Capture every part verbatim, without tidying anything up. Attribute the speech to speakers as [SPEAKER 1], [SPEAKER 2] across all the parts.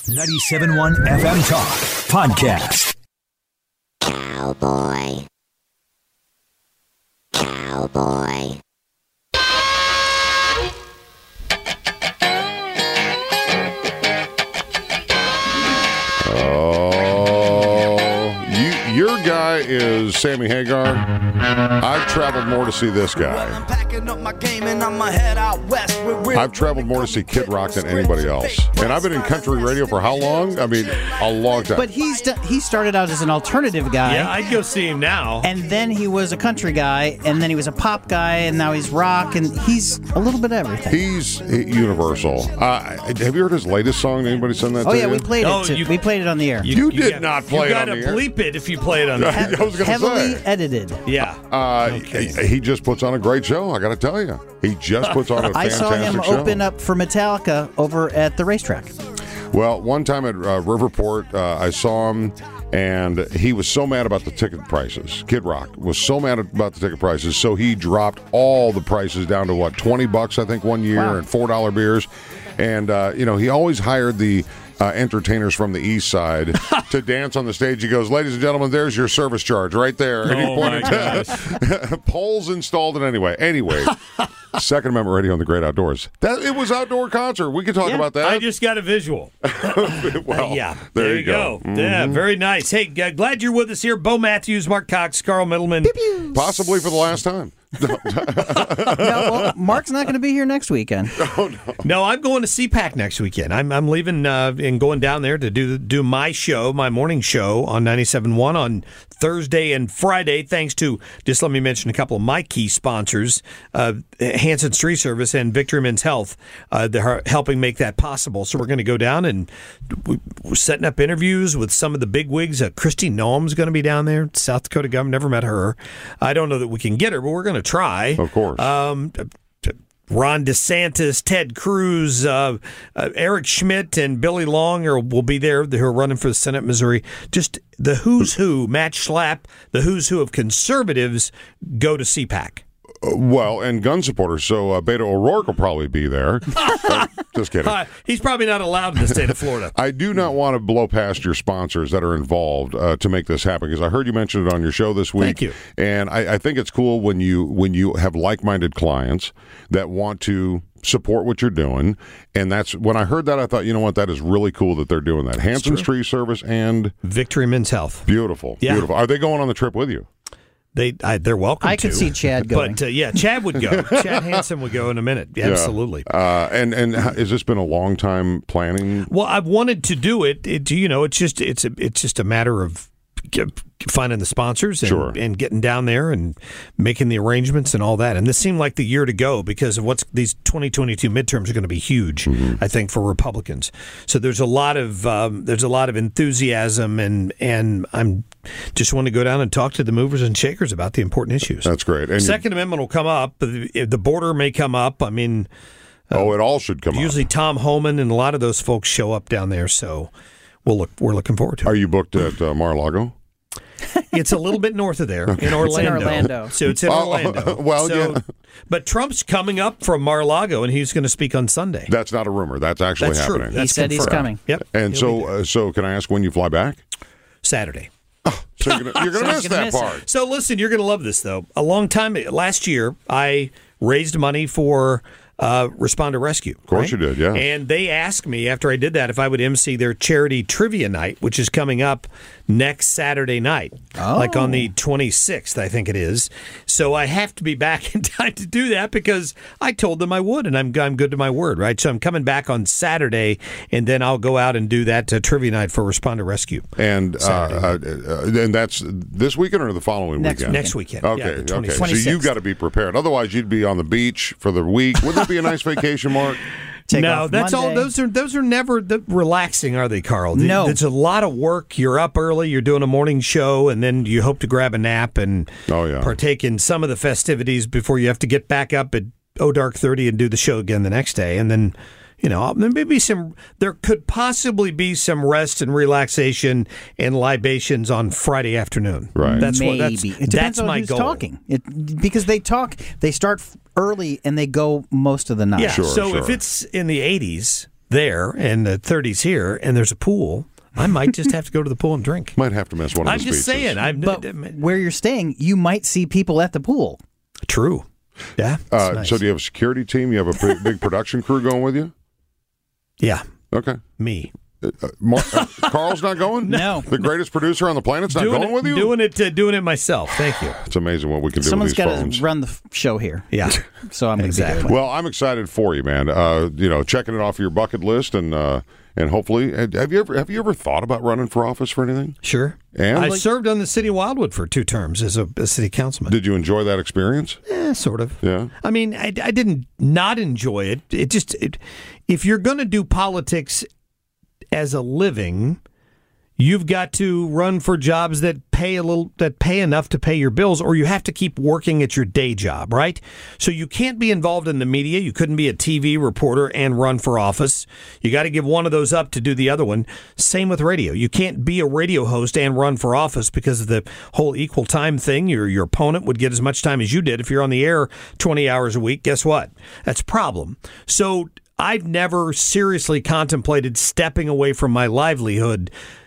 [SPEAKER 1] ninety-seven point one F M Talk Podcast.
[SPEAKER 2] Cowboy. Cowboy.
[SPEAKER 3] Oh, you, your guy is Sammy Hagar. I've traveled more to see this guy. I've traveled more to see Kid Rock than anybody else. And I've been in country radio for how long? I mean, a long time.
[SPEAKER 4] But he's d- he started out as an alternative guy.
[SPEAKER 5] Yeah, I'd go see him now.
[SPEAKER 4] And then he was a country guy, and then he was a pop guy, and now he's rock, and he's a little bit of everything.
[SPEAKER 3] He's universal. Uh, have you heard his latest song? Anybody send that
[SPEAKER 4] oh,
[SPEAKER 3] to
[SPEAKER 4] yeah,
[SPEAKER 3] you?
[SPEAKER 4] we played
[SPEAKER 5] Oh,
[SPEAKER 4] it. To,
[SPEAKER 5] you-
[SPEAKER 4] we played it on the air.
[SPEAKER 3] You, did
[SPEAKER 5] got-
[SPEAKER 3] not play
[SPEAKER 5] you
[SPEAKER 3] it on
[SPEAKER 5] gotta
[SPEAKER 3] the air.
[SPEAKER 5] bleep it if you play it on the
[SPEAKER 3] I
[SPEAKER 5] air.
[SPEAKER 3] was going to
[SPEAKER 4] Heavily
[SPEAKER 3] say.
[SPEAKER 4] edited.
[SPEAKER 5] Yeah.
[SPEAKER 3] Uh,
[SPEAKER 5] Okay.
[SPEAKER 3] he, he just puts on a great show, I got to tell you. He just puts on a
[SPEAKER 4] I
[SPEAKER 3] fantastic
[SPEAKER 4] saw him
[SPEAKER 3] show.
[SPEAKER 4] open up for Metallica over at the racetrack.
[SPEAKER 3] Well, one time at uh, Riverport, uh, I saw him, and he was so mad about the ticket prices. Kid Rock was so mad about the ticket prices, so he dropped all the prices down to, what, twenty bucks, I think, one year,
[SPEAKER 4] Wow.
[SPEAKER 3] and four dollar beers. And, uh, you know, he always hired the uh, entertainers from the east side to dance on the stage. He goes, ladies and gentlemen, there's your service charge right there. And he
[SPEAKER 5] Oh, my
[SPEAKER 3] pointed to poles installed and anyway. Anyway. Second Amendment Radio on the Great Outdoors. That it was outdoor concert. We could talk
[SPEAKER 4] Yeah,
[SPEAKER 3] about that.
[SPEAKER 5] I just got a visual.
[SPEAKER 3] well,
[SPEAKER 5] Uh, yeah,
[SPEAKER 3] there, you go.
[SPEAKER 5] go. Yeah, very nice. Hey, g- glad you're with us here. Bo Matthews, Mark Cox, Carl Middleman.
[SPEAKER 3] Possibly for the last time.
[SPEAKER 4] No, well, Mark's not going to be here next weekend.
[SPEAKER 5] No, I'm going to C PAC next weekend. I'm I'm leaving uh, and going down there to do do my show, my morning show on ninety-seven point one on Thursday and Friday. Thanks to, just let me mention a couple of my key sponsors, uh, Hanson's Tree Service and Victory Men's Health. Uh, they're helping make that possible. So we're going to go down and we're setting up interviews with some of the big wigs. Uh, Christy Noam's going to be down there, South Dakota governor. Never met her. I don't know that we can get her, but we're going to try.
[SPEAKER 3] Of course.
[SPEAKER 5] Um, Ron DeSantis, Ted Cruz, uh, uh, Eric Schmidt, and Billy Long are, will be there, who are running for the Senate, Missouri. Just the who's who, Matt Schlapp, the who's who of conservatives go to C PAC.
[SPEAKER 3] Uh, well, and gun supporters. So uh, Beto O'Rourke will probably be there. Uh, just kidding.
[SPEAKER 5] Uh, he's probably not allowed in the state of Florida.
[SPEAKER 3] I do not want to blow past your sponsors that are involved uh, to make this happen, because I heard you mention it on your show this week.
[SPEAKER 5] Thank you.
[SPEAKER 3] And I, I think it's cool when you when you have like-minded clients that want to support what you're doing. And that's when I heard that, I thought, you know what, that is really cool that they're doing that. Hanson's Tree Service and
[SPEAKER 5] Victory Men's Health.
[SPEAKER 3] beautiful,
[SPEAKER 5] Yeah.
[SPEAKER 3] beautiful. Are they going on the trip with you?
[SPEAKER 5] They, I, they're welcome
[SPEAKER 4] I
[SPEAKER 5] to.
[SPEAKER 4] could see Chad going.
[SPEAKER 5] But, uh, yeah, Chad would go. Chad Hansen would go in a minute. Yeah, absolutely.
[SPEAKER 3] Uh, and and has this been a long time planning?
[SPEAKER 5] Well, I've wanted to do it. it you know, it's just it's a it's just a matter of get, finding the sponsors and,
[SPEAKER 3] Sure.
[SPEAKER 5] and getting down there and making the arrangements and all that. And this seemed like the year to go because of what's these twenty twenty-two midterms are going to be huge,
[SPEAKER 3] Mm-hmm.
[SPEAKER 5] I think, for Republicans. So there's a lot of um, there's a lot of enthusiasm, and and I'm just want to go down and talk to the movers and shakers about the important issues.
[SPEAKER 3] That's great. And you-
[SPEAKER 5] Second Amendment will come up. The the border may come up. I mean.
[SPEAKER 3] oh, it all should come
[SPEAKER 5] Usually
[SPEAKER 3] up.
[SPEAKER 5] Tom Homan and a lot of those folks show up down there, so we'll look. We're looking forward to it.
[SPEAKER 3] Are you booked at uh, Mar-a-Lago?
[SPEAKER 5] It's a little bit north of there in Orlando.
[SPEAKER 4] Orlando.
[SPEAKER 5] So it's in
[SPEAKER 3] Oh,
[SPEAKER 5] Orlando.
[SPEAKER 3] well,
[SPEAKER 5] so,
[SPEAKER 3] yeah.
[SPEAKER 5] But Trump's coming up from Mar-a-Lago, and he's going to speak on Sunday.
[SPEAKER 3] That's not a rumor. That's actually
[SPEAKER 5] That's true.
[SPEAKER 3] happening.
[SPEAKER 4] he
[SPEAKER 5] That's
[SPEAKER 4] said he's
[SPEAKER 5] confirmed.
[SPEAKER 4] coming.
[SPEAKER 5] Yep.
[SPEAKER 3] And
[SPEAKER 5] He'll be
[SPEAKER 3] so,
[SPEAKER 5] there.
[SPEAKER 3] uh, so can I ask when you fly back?
[SPEAKER 5] Saturday.
[SPEAKER 3] So you're gonna, you're gonna
[SPEAKER 4] So
[SPEAKER 3] miss
[SPEAKER 4] he's gonna
[SPEAKER 3] that
[SPEAKER 4] miss it.
[SPEAKER 3] part.
[SPEAKER 5] So listen, you're going to love this, though. A long time, last year, I raised money for uh, Responder Rescue. Of
[SPEAKER 3] course you did, yeah.
[SPEAKER 5] And they asked me after I did that if I would emcee their charity trivia night, which is coming up next Saturday night,
[SPEAKER 4] Oh.
[SPEAKER 5] like on the twenty-sixth, I think it is. So I have to be back in time to do that because I told them I would, and I'm I'm good to my word, right? So I'm coming back on Saturday, and then I'll go out and do that uh, trivia night for Responder Rescue.
[SPEAKER 3] And uh, uh, uh, and that's this weekend or the following
[SPEAKER 4] Next
[SPEAKER 3] weekend?
[SPEAKER 5] Next weekend.
[SPEAKER 3] Okay,
[SPEAKER 5] Yeah, the
[SPEAKER 3] okay.
[SPEAKER 5] twenty-sixth.
[SPEAKER 3] So you've
[SPEAKER 4] twenty-sixth.
[SPEAKER 3] got to be prepared. Otherwise, you'd be on the beach for the week. Wouldn't that be a nice vacation, Mark?
[SPEAKER 4] Take
[SPEAKER 5] no,
[SPEAKER 4] off
[SPEAKER 5] that's all.
[SPEAKER 4] Monday.
[SPEAKER 5] Those are those are never the, relaxing, are they, Carl?
[SPEAKER 4] No.
[SPEAKER 5] It's a lot of work. You're up early. You're doing a morning show, and then you hope to grab a nap and
[SPEAKER 3] Oh, yeah.
[SPEAKER 5] partake in some of the festivities before you have to get back up at oh dark thirty and do the show again the next day, and then. You know, there may be some. There could possibly be some rest and relaxation and libations on Friday afternoon.
[SPEAKER 3] Right.
[SPEAKER 5] That's
[SPEAKER 4] Maybe.
[SPEAKER 5] what. That's,
[SPEAKER 4] it depends
[SPEAKER 5] that's
[SPEAKER 4] on
[SPEAKER 5] my
[SPEAKER 4] who's
[SPEAKER 5] goal.
[SPEAKER 4] talking. It, because they talk, they start f- early and they go most of the night.
[SPEAKER 5] Yeah.
[SPEAKER 3] Sure,
[SPEAKER 5] so
[SPEAKER 3] sure.
[SPEAKER 5] if it's in the eighties, there and the thirties here, and there's a pool, I might just have to go to the pool and drink.
[SPEAKER 3] Might have to miss one of
[SPEAKER 5] I'm
[SPEAKER 3] the
[SPEAKER 5] just
[SPEAKER 3] speeches.
[SPEAKER 5] saying. I'm,
[SPEAKER 4] But where you're staying, you might see people at the pool.
[SPEAKER 5] True. Yeah.
[SPEAKER 3] Uh,
[SPEAKER 5] nice.
[SPEAKER 3] So do you have a security team? You have a big, big production crew going with you?
[SPEAKER 5] Yeah.
[SPEAKER 3] Okay.
[SPEAKER 5] Me.
[SPEAKER 3] Uh, Mar- uh, Carl's not going?
[SPEAKER 4] No.
[SPEAKER 3] The greatest producer on the planet's not
[SPEAKER 5] doing
[SPEAKER 3] going
[SPEAKER 5] it,
[SPEAKER 3] with you?
[SPEAKER 5] Doing it, uh, doing it myself. Thank you.
[SPEAKER 3] It's amazing what we can do
[SPEAKER 4] Someone's
[SPEAKER 3] with these
[SPEAKER 4] got
[SPEAKER 3] phones.
[SPEAKER 4] to run the f- show here.
[SPEAKER 5] Yeah.
[SPEAKER 4] So I'm going to be
[SPEAKER 5] Exactly.
[SPEAKER 4] doing it.
[SPEAKER 3] Well, I'm excited for you, man. Uh, you know, checking it off your bucket list, and uh, and hopefully, have you ever have you ever thought about running for office for anything?
[SPEAKER 5] Sure.
[SPEAKER 3] And
[SPEAKER 5] I
[SPEAKER 3] like-
[SPEAKER 5] served on the city of Wildwood for two terms as a, a city councilman.
[SPEAKER 3] Did you enjoy that experience?
[SPEAKER 5] Eh, sort of.
[SPEAKER 3] Yeah.
[SPEAKER 5] I mean, I, I didn't not enjoy it. It just, it, if you're going to do politics as a living, you've got to run for jobs that pay a little, that pay enough to pay your bills, or you have to keep working at your day job, right? So you can't be involved in the media. You couldn't be a T V reporter and run for office. You got to give one of those up to do the other one. Same with radio. You can't be a radio host and run for office because of the whole equal time thing. Your your opponent would get as much time as you did if you're on the air twenty hours a week. Guess what? That's a problem. So I've never seriously contemplated stepping away from my livelihood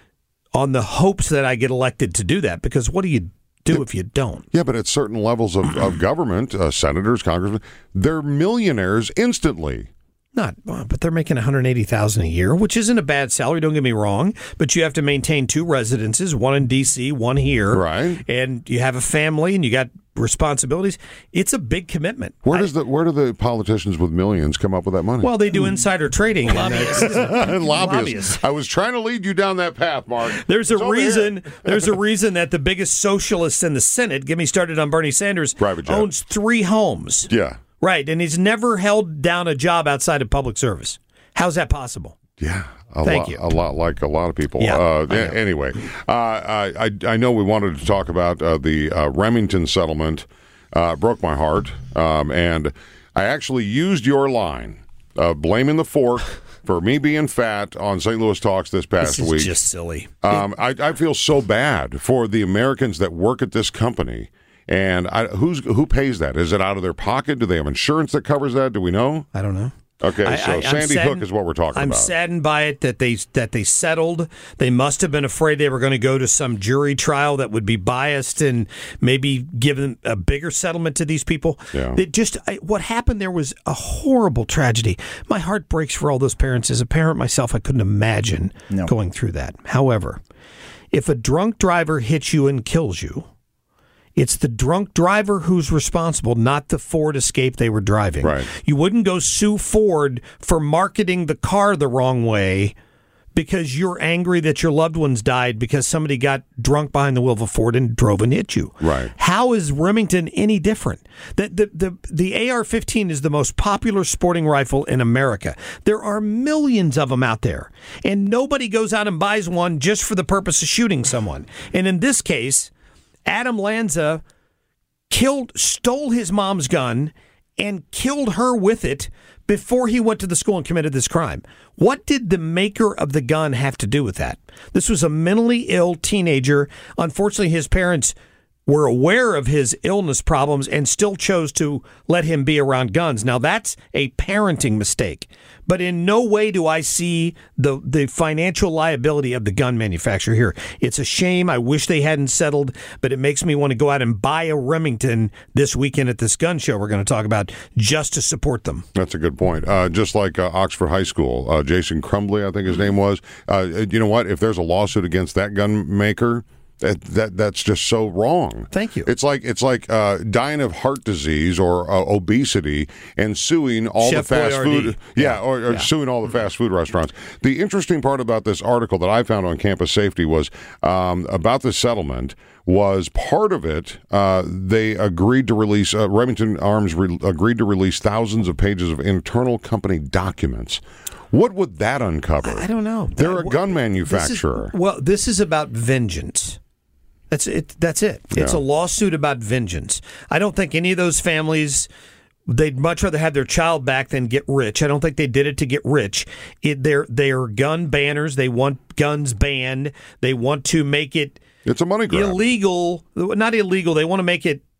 [SPEAKER 5] on the hopes that I get elected to do that, because what do you do if you don't?
[SPEAKER 3] Yeah, but at certain levels of, of government, uh, senators, congressmen, they're millionaires instantly.
[SPEAKER 5] Not, but they're making one hundred eighty thousand dollars a year, which isn't a bad salary. Don't get me wrong, but you have to maintain two residences, one in D C, one here,
[SPEAKER 3] Right.
[SPEAKER 5] And you have a family and you got responsibilities. It's a big commitment.
[SPEAKER 3] Where
[SPEAKER 5] I-
[SPEAKER 3] does the where do the politicians with millions come up with that money?
[SPEAKER 5] well, they do insider trading. and, uh,
[SPEAKER 3] And lobbyists.
[SPEAKER 5] lobbyists.
[SPEAKER 3] I was trying to lead you down that path, Mark.
[SPEAKER 5] There's a
[SPEAKER 3] It's over
[SPEAKER 5] reason.
[SPEAKER 3] here.
[SPEAKER 5] There's a reason that the biggest socialist in the Senate, get me started on Bernie Sanders,
[SPEAKER 3] Private jet.
[SPEAKER 5] owns three homes.
[SPEAKER 3] Yeah.
[SPEAKER 5] Right, and he's never held down a job outside of public service. How's that possible?
[SPEAKER 3] Yeah, a
[SPEAKER 5] Thank
[SPEAKER 3] lot,
[SPEAKER 5] you.
[SPEAKER 3] a lot like a lot of people.
[SPEAKER 5] Yeah,
[SPEAKER 3] uh,
[SPEAKER 5] I know.
[SPEAKER 3] a- anyway, uh, I, I I know we wanted to talk about uh, the uh, Remington settlement. Uh, broke my heart, um, and I actually used your line, uh, blaming the fork for me being fat on Saint Louis Talks this past
[SPEAKER 5] This is
[SPEAKER 3] week.
[SPEAKER 5] just silly.
[SPEAKER 3] Um, I, I feel so bad for the Americans that work at this company. And I, who's who pays that? Is it out of their pocket? Do they have insurance that covers that? Do we know?
[SPEAKER 5] I don't know.
[SPEAKER 3] Okay,
[SPEAKER 5] I-
[SPEAKER 3] so
[SPEAKER 5] I- I'm
[SPEAKER 3] Sandy Hook
[SPEAKER 5] saddened-
[SPEAKER 3] is what we're talking
[SPEAKER 5] I'm
[SPEAKER 3] about.
[SPEAKER 5] saddened by it that they that they settled. They must have been afraid they were going to go to some jury trial that would be biased and maybe give them a bigger settlement to these people.
[SPEAKER 3] Yeah.
[SPEAKER 5] It just I, what happened there was a horrible tragedy. My heart breaks for all those parents. As a parent myself, I couldn't imagine
[SPEAKER 4] No.
[SPEAKER 5] going through that. However, if a drunk driver hits you and kills you, it's the drunk driver who's responsible, not the Ford Escape they were driving.
[SPEAKER 3] Right.
[SPEAKER 5] You wouldn't go sue Ford for marketing the car the wrong way because you're angry that your loved ones died because somebody got drunk behind the wheel of a Ford and drove and hit you.
[SPEAKER 3] Right.
[SPEAKER 5] How is Remington any different? The, the, the, the A R fifteen is the most popular sporting rifle in America. There are millions of them out there, and nobody goes out and buys one just for the purpose of shooting someone. And in this case, Adam Lanza killed, stole his mom's gun and killed her with it before he went to the school and committed this crime. What did the maker of the gun have to do with that? This was a mentally ill teenager. Unfortunately, his parents were aware of his illness problems and still chose to let him be around guns. Now, that's a parenting mistake. But in no way do I see the, the financial liability of the gun manufacturer here. It's a shame. I wish they hadn't settled, but it makes me want to go out and buy a Remington this weekend at this gun show we're going to talk about just to support them.
[SPEAKER 3] That's a good point. Uh, just like uh, Oxford High School, uh, Jason Crumbly, I think his name was. Uh, you know what? If there's a lawsuit against that gun maker, That, that that's just so wrong.
[SPEAKER 5] Thank you.
[SPEAKER 3] It's like it's like uh, dying of heart disease or uh, obesity and suing all
[SPEAKER 5] Chef
[SPEAKER 3] the fast
[SPEAKER 5] Boyardee.
[SPEAKER 3] food. Yeah,
[SPEAKER 5] Yeah.
[SPEAKER 3] or, or
[SPEAKER 5] Yeah.
[SPEAKER 3] suing all the fast food restaurants. The interesting part about this article that I found on Campus Safety was um, about the settlement. Was part of it? Uh, they agreed to release. Uh, Remington Arms re- agreed to release thousands of pages of internal company documents. What would that uncover?
[SPEAKER 5] I don't know.
[SPEAKER 3] They're a
[SPEAKER 5] That-
[SPEAKER 3] gun
[SPEAKER 5] this is-
[SPEAKER 3] manufacturer.
[SPEAKER 5] well, this is about vengeance. That's it. That's it. It's
[SPEAKER 3] Yeah.
[SPEAKER 5] a lawsuit about vengeance. I don't think any of those families, they'd much rather have their child back than get rich. I don't think they did it to get rich. It, they're they're gun banners. They want guns banned. They want to make it
[SPEAKER 3] It's a money grab.
[SPEAKER 5] illegal. Not illegal. They want to make it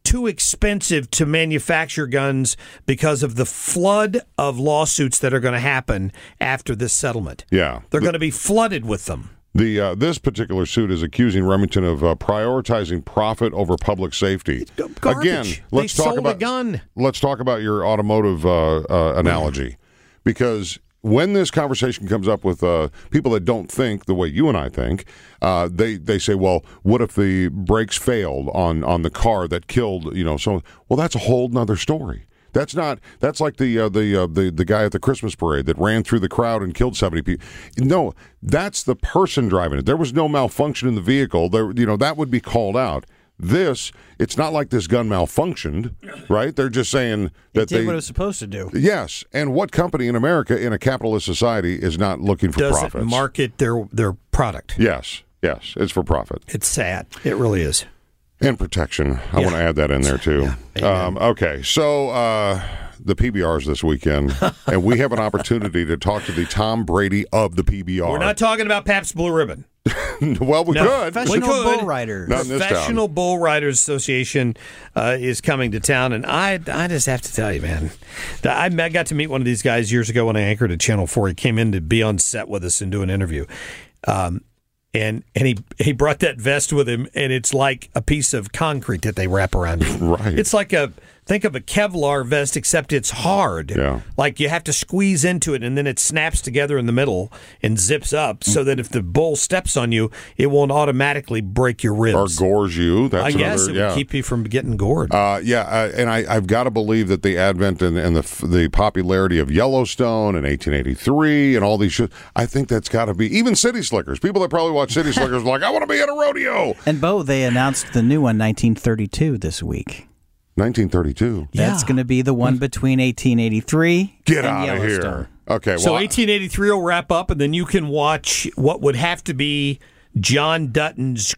[SPEAKER 5] too expensive to manufacture guns because of the flood of lawsuits that are going to happen after this settlement.
[SPEAKER 3] Yeah.
[SPEAKER 5] They're going to be flooded with them.
[SPEAKER 3] The uh, this particular suit is accusing Remington of uh, prioritizing profit over public safety.
[SPEAKER 5] Garbage.
[SPEAKER 3] Again, let's
[SPEAKER 5] they
[SPEAKER 3] talk
[SPEAKER 5] sold
[SPEAKER 3] about
[SPEAKER 5] a gun.
[SPEAKER 3] Let's talk about your automotive uh, uh, analogy, because when this conversation comes up with uh, people that don't think the way you and I think, uh, they they say, well, what if the brakes failed on, on the car that killed, you know, so, well, that's a whole nother story. That's not. That's like the uh, the uh, the the guy at the Christmas parade that ran through the crowd and killed seventy people. No, that's the person driving it. There was no malfunction in the vehicle. There, you know, that would be called out. This, it's not like this gun malfunctioned, right? They're just saying that
[SPEAKER 4] it did
[SPEAKER 3] they
[SPEAKER 4] what it was supposed to do.
[SPEAKER 3] Yes, and what company in America in a capitalist society is not looking for
[SPEAKER 5] Does
[SPEAKER 3] profits?
[SPEAKER 5] it market their their product?
[SPEAKER 3] Yes, yes, it's for profit.
[SPEAKER 5] It's sad. It really is.
[SPEAKER 3] And protection. I
[SPEAKER 5] Yeah.
[SPEAKER 3] want to add that in there, too.
[SPEAKER 5] Yeah.
[SPEAKER 3] Um, okay, so uh, the P B Rs this weekend, and we have an opportunity to talk to the Tom Brady of the P B R.
[SPEAKER 5] We're not talking about Pabst Blue Ribbon.
[SPEAKER 3] Well, we
[SPEAKER 5] No.
[SPEAKER 3] could.
[SPEAKER 4] Professional
[SPEAKER 5] We could.
[SPEAKER 4] bull riders.
[SPEAKER 3] Not in this
[SPEAKER 5] Professional
[SPEAKER 3] town.
[SPEAKER 5] Bull Riders Association uh, is coming to town, and I I just have to tell you, man, that I, I got to meet one of these guys years ago when I anchored at Channel four. He came in to be on set with us and do an interview. Um, And and he, he brought that vest with him, and it's like a piece of concrete that they wrap around you.
[SPEAKER 3] Right.
[SPEAKER 5] It's like a, think of a Kevlar vest, except it's hard.
[SPEAKER 3] Yeah.
[SPEAKER 5] Like you have to squeeze into it, and then it snaps together in the middle and zips up so that if the bull steps on you, it won't automatically break your
[SPEAKER 3] Or
[SPEAKER 5] ribs.
[SPEAKER 3] gores you. That's
[SPEAKER 5] I guess
[SPEAKER 3] another,
[SPEAKER 5] it
[SPEAKER 3] yeah.
[SPEAKER 5] would keep you from getting gored.
[SPEAKER 3] Uh, yeah, uh, and I, I've got to believe that the advent and, and the the popularity of Yellowstone and eighteen eighty-three and all these shows, I think that's got to be, even City Slickers. People that probably watch City Slickers are like, I want to be at a rodeo.
[SPEAKER 4] And Bo, they announced the new one, nineteen thirty-two, this week.
[SPEAKER 3] nineteen thirty-two.
[SPEAKER 4] That's
[SPEAKER 5] Yeah.
[SPEAKER 4] going to be the one between eighteen eighty-three
[SPEAKER 3] Get
[SPEAKER 4] and
[SPEAKER 3] out of here.
[SPEAKER 4] Yellowstone.
[SPEAKER 3] Okay, well,
[SPEAKER 5] So eighteen eighty-three will wrap up, and then you can watch what would have to be John Dutton's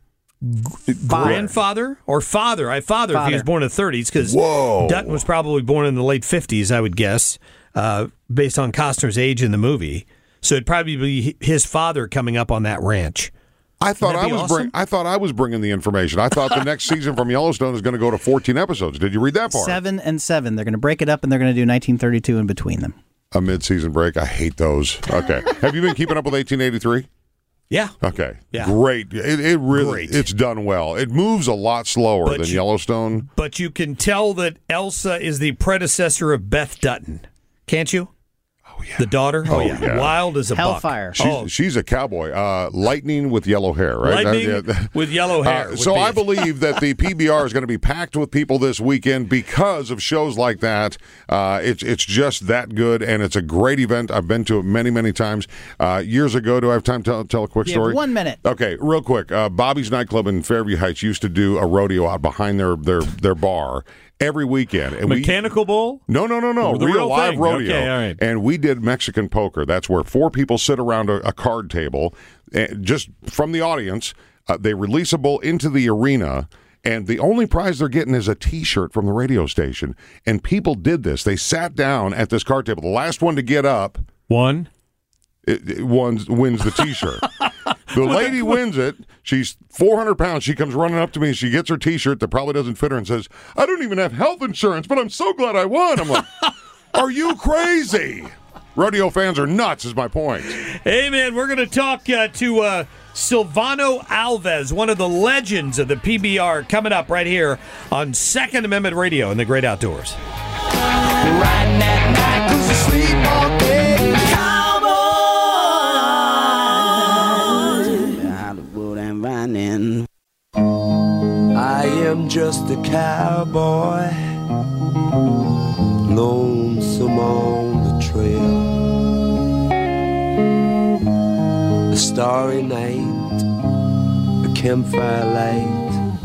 [SPEAKER 5] g- grandfather or father. I father, if he was
[SPEAKER 4] Father.
[SPEAKER 5] born in the thirties, because
[SPEAKER 3] Whoa.
[SPEAKER 5] Dutton was probably born in the late fifties, I would guess, uh, based on Costner's age in the movie. So it'd probably be his father coming up on that ranch.
[SPEAKER 3] I thought
[SPEAKER 5] Wouldn't
[SPEAKER 3] I
[SPEAKER 5] that
[SPEAKER 3] was
[SPEAKER 5] be
[SPEAKER 3] bring,
[SPEAKER 5] awesome?
[SPEAKER 3] I thought I was bringing the information. I thought the next season from Yellowstone is going to go to fourteen episodes. Did you read that part?
[SPEAKER 4] Seven and seven. They're going to break it up, and they're going to do nineteen thirty-two in between them.
[SPEAKER 3] A mid-season break. I hate those. Okay. Have you been keeping up with eighteen eighty-three?
[SPEAKER 5] Yeah.
[SPEAKER 3] Okay.
[SPEAKER 5] Yeah.
[SPEAKER 3] Great. It, it really,
[SPEAKER 5] Great.
[SPEAKER 3] it's done well. It moves a lot slower
[SPEAKER 5] But
[SPEAKER 3] than
[SPEAKER 5] you-
[SPEAKER 3] Yellowstone.
[SPEAKER 5] But you can tell that Elsa is the predecessor of Beth Dutton. Can't you?
[SPEAKER 3] Oh, yeah.
[SPEAKER 5] The daughter? Oh, yeah.
[SPEAKER 3] yeah.
[SPEAKER 5] Wild as a
[SPEAKER 4] Hellfire.
[SPEAKER 5] buck.
[SPEAKER 3] She's,
[SPEAKER 5] Oh,
[SPEAKER 3] she's a cowboy. Uh, lightning with yellow hair, right?
[SPEAKER 5] lightning
[SPEAKER 3] Uh, yeah.
[SPEAKER 5] with yellow hair.
[SPEAKER 3] Uh,
[SPEAKER 5] would
[SPEAKER 3] so
[SPEAKER 5] be
[SPEAKER 3] I
[SPEAKER 5] it.
[SPEAKER 3] believe that the P B R is going to be packed with people this weekend because of shows like that. Uh, it's it's just that good, and it's a great event. I've been to it many, many times. Uh, years ago, do I have time to tell, tell a quick
[SPEAKER 4] You have
[SPEAKER 3] story?
[SPEAKER 4] one minute.
[SPEAKER 3] Okay, real quick. Uh, Bobby's Nightclub in Fairview Heights used to do a rodeo out behind their their, their bar every weekend. And we,
[SPEAKER 5] Mechanical bull?
[SPEAKER 3] no, no, no, no.
[SPEAKER 5] The
[SPEAKER 3] real,
[SPEAKER 5] real
[SPEAKER 3] live
[SPEAKER 5] thing.
[SPEAKER 3] rodeo.
[SPEAKER 5] Okay, all right.
[SPEAKER 3] And we did Mexican poker. That's where four people sit around a, a card table, and just from the audience. Uh, they release a bull into the arena, and the only prize they're getting is a T-shirt from the radio station. And people did this. They sat down at this card table. The last one to get up
[SPEAKER 5] One.
[SPEAKER 3] it, it wins, wins the T-shirt. The lady wins it. She's four hundred pounds. She comes running up to me. She gets her T-shirt that probably doesn't fit her and says, I don't even have health insurance, but I'm so glad I won. I'm like, are you crazy? Rodeo fans are nuts is my point.
[SPEAKER 5] Hey, man, we're going to talk uh, to uh, Silvano Alves, one of the legends of the P B R, coming up right here on Second Amendment Radio in the Great Outdoors.
[SPEAKER 2] Riding at night 'cause you sleep all day. Cowboy. Hollywood and Vining. I am just a cowboy, lonesome on the trail. A starry night, a campfire light.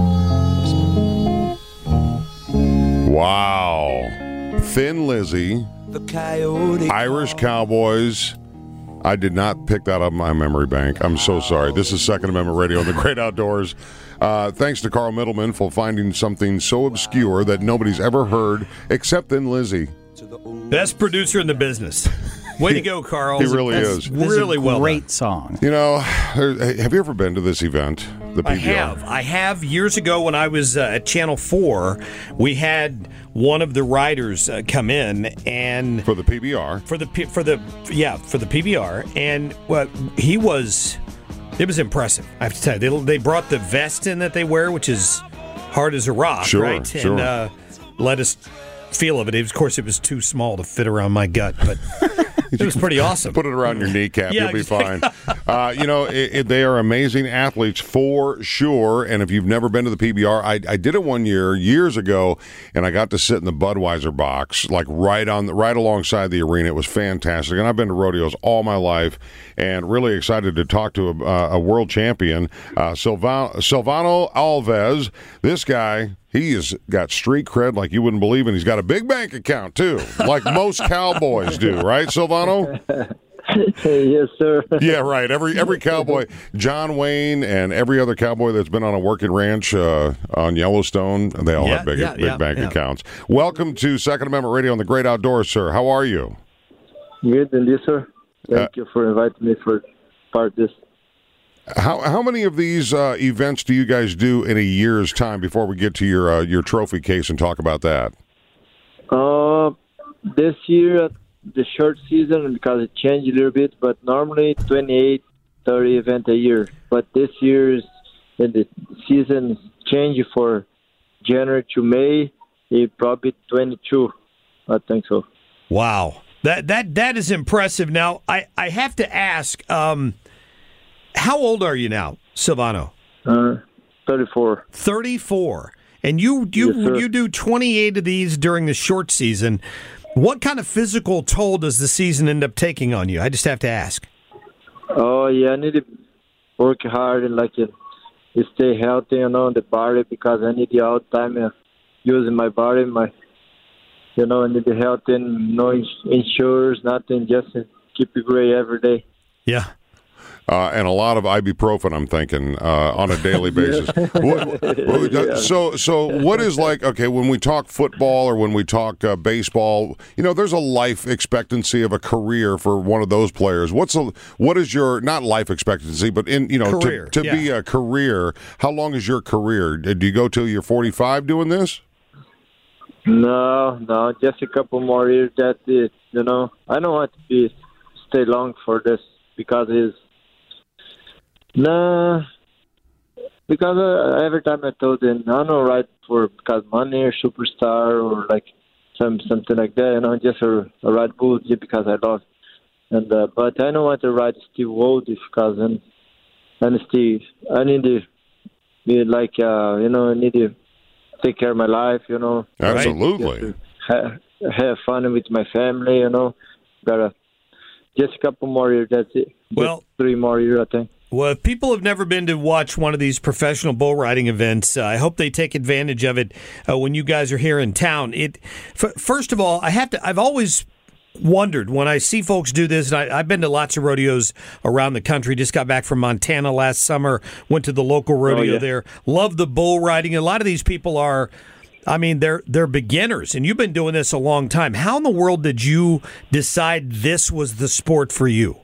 [SPEAKER 3] Wow. Thin Lizzy,
[SPEAKER 2] The coyote.
[SPEAKER 3] Irish Cowboys. I did not pick that up in my memory bank. I'm so sorry. This is Second Amendment Radio in the Great Outdoors. Uh, thanks to Carl Middleman for finding something so obscure that nobody's ever heard except Thin Lizzy.
[SPEAKER 5] Best producer in the business. Way to go, Carl.
[SPEAKER 3] He really
[SPEAKER 5] That's
[SPEAKER 3] is.
[SPEAKER 4] This is
[SPEAKER 5] Really
[SPEAKER 4] a
[SPEAKER 5] well
[SPEAKER 4] great
[SPEAKER 5] done.
[SPEAKER 4] song.
[SPEAKER 3] You know, there- have you ever been to this event the P B R?
[SPEAKER 5] I have. I have. Years ago when I was uh, at Channel four, we had one of the riders uh, come in and
[SPEAKER 3] For the P B R.
[SPEAKER 5] for the P- for the yeah for the P B R, and what he was, it was impressive. I have to tell you, they, they brought the vest in that they wear, which is hard as a rock,
[SPEAKER 3] Sure,
[SPEAKER 5] right?
[SPEAKER 3] sure.
[SPEAKER 5] And uh, let us feel of it. Of course, it was too small to fit around my gut, but it was pretty awesome.
[SPEAKER 3] Put it around your kneecap.
[SPEAKER 5] Yeah,
[SPEAKER 3] You'll be
[SPEAKER 5] exactly.
[SPEAKER 3] fine. Uh, you know, it, it, they are amazing athletes for sure. And if you've never been to the P B R, I, I did it one year, years ago, and I got to sit in the Budweiser box, like right on, the, right alongside the arena. It was fantastic. And I've been to rodeos all my life, and really excited to talk to a, a world champion, uh, Silvano, Silvano Alves. This guy. He has got street cred like you wouldn't believe, and he's got a big bank account, too, like most cowboys do, right, Silvano?
[SPEAKER 6] Yes, sir.
[SPEAKER 3] Yeah, right. Every every cowboy, John Wayne and every other cowboy that's been on a working ranch uh, on Yellowstone, they all
[SPEAKER 5] Yeah,
[SPEAKER 3] have big,
[SPEAKER 5] yeah,
[SPEAKER 3] big
[SPEAKER 5] yeah,
[SPEAKER 3] bank
[SPEAKER 5] yeah.
[SPEAKER 3] accounts. Welcome to Second Amendment Radio on the Great Outdoors, sir. How are you?
[SPEAKER 6] Good, and you, sir? Thank
[SPEAKER 3] Uh,
[SPEAKER 6] you for inviting me for part of this.
[SPEAKER 3] How how many of these uh, events do you guys do in a year's time before we get to your uh, your trophy case and talk about that?
[SPEAKER 6] Uh, this year, the short season, because it changed a little bit, but normally twenty-eight, thirty events a year. But this year's the season changed for January to May, it probably twenty-two. I think so.
[SPEAKER 5] Wow, that that that is impressive. Now, I I have to ask, um, how old are you now, Silvano?
[SPEAKER 6] Uh, thirty-four.
[SPEAKER 5] thirty-four. And you you
[SPEAKER 6] Yes, sir.
[SPEAKER 5] you do twenty-eight of these during the short season. What kind of physical toll does the season end up taking on you? I just have to ask.
[SPEAKER 6] Oh, yeah, I need to work hard and, like, uh, stay healthy, you know, the body, because I need the all time uh, using my body, my, you know, I need the health and no ins- insurance, nothing, just uh, keep it great every day.
[SPEAKER 5] Yeah.
[SPEAKER 3] Uh, and a lot of ibuprofen, I'm thinking, uh, on a daily basis. What- what- So, so what is like? Okay, when we talk football or when we talk uh, baseball, you know, there's a life expectancy of a career for one of those players. What's a what is your not life expectancy, but in you know
[SPEAKER 5] Career,
[SPEAKER 3] to, to be
[SPEAKER 5] yeah.
[SPEAKER 3] a career? How long is your career? Do you go till you're forty-five doing this?
[SPEAKER 6] No, no, just a couple more years, that's it, you know. I don't want to be stay long for this, because it's, nah, because uh, every time I told them, I don't write for because money or superstar or like some something like that, you know, just a, a write bull just because I love. And uh, but I don't want to write Steve Wold because and and Steve, I need to be like uh, you know, I need to take care of my life, you know.
[SPEAKER 3] Absolutely.
[SPEAKER 6] Just to ha- have fun with my family, you know. Gotta just a couple more years. That's it. Just
[SPEAKER 5] Well-
[SPEAKER 6] three more years, I think.
[SPEAKER 5] Well, if people have never been to watch one of these professional bull riding events, uh, I hope they take advantage of it uh, when you guys are here in town. It f- first of all, I have to. I've always wondered when I see folks do this, and I, I've been to lots of rodeos around the country. Just got back from Montana last summer. Went to the local rodeo
[SPEAKER 6] yeah.
[SPEAKER 5] there. Love the bull riding. A lot of these people are. I mean, they're they're beginners, and you've been doing this a long time. How in the world did you decide this was the sport for you?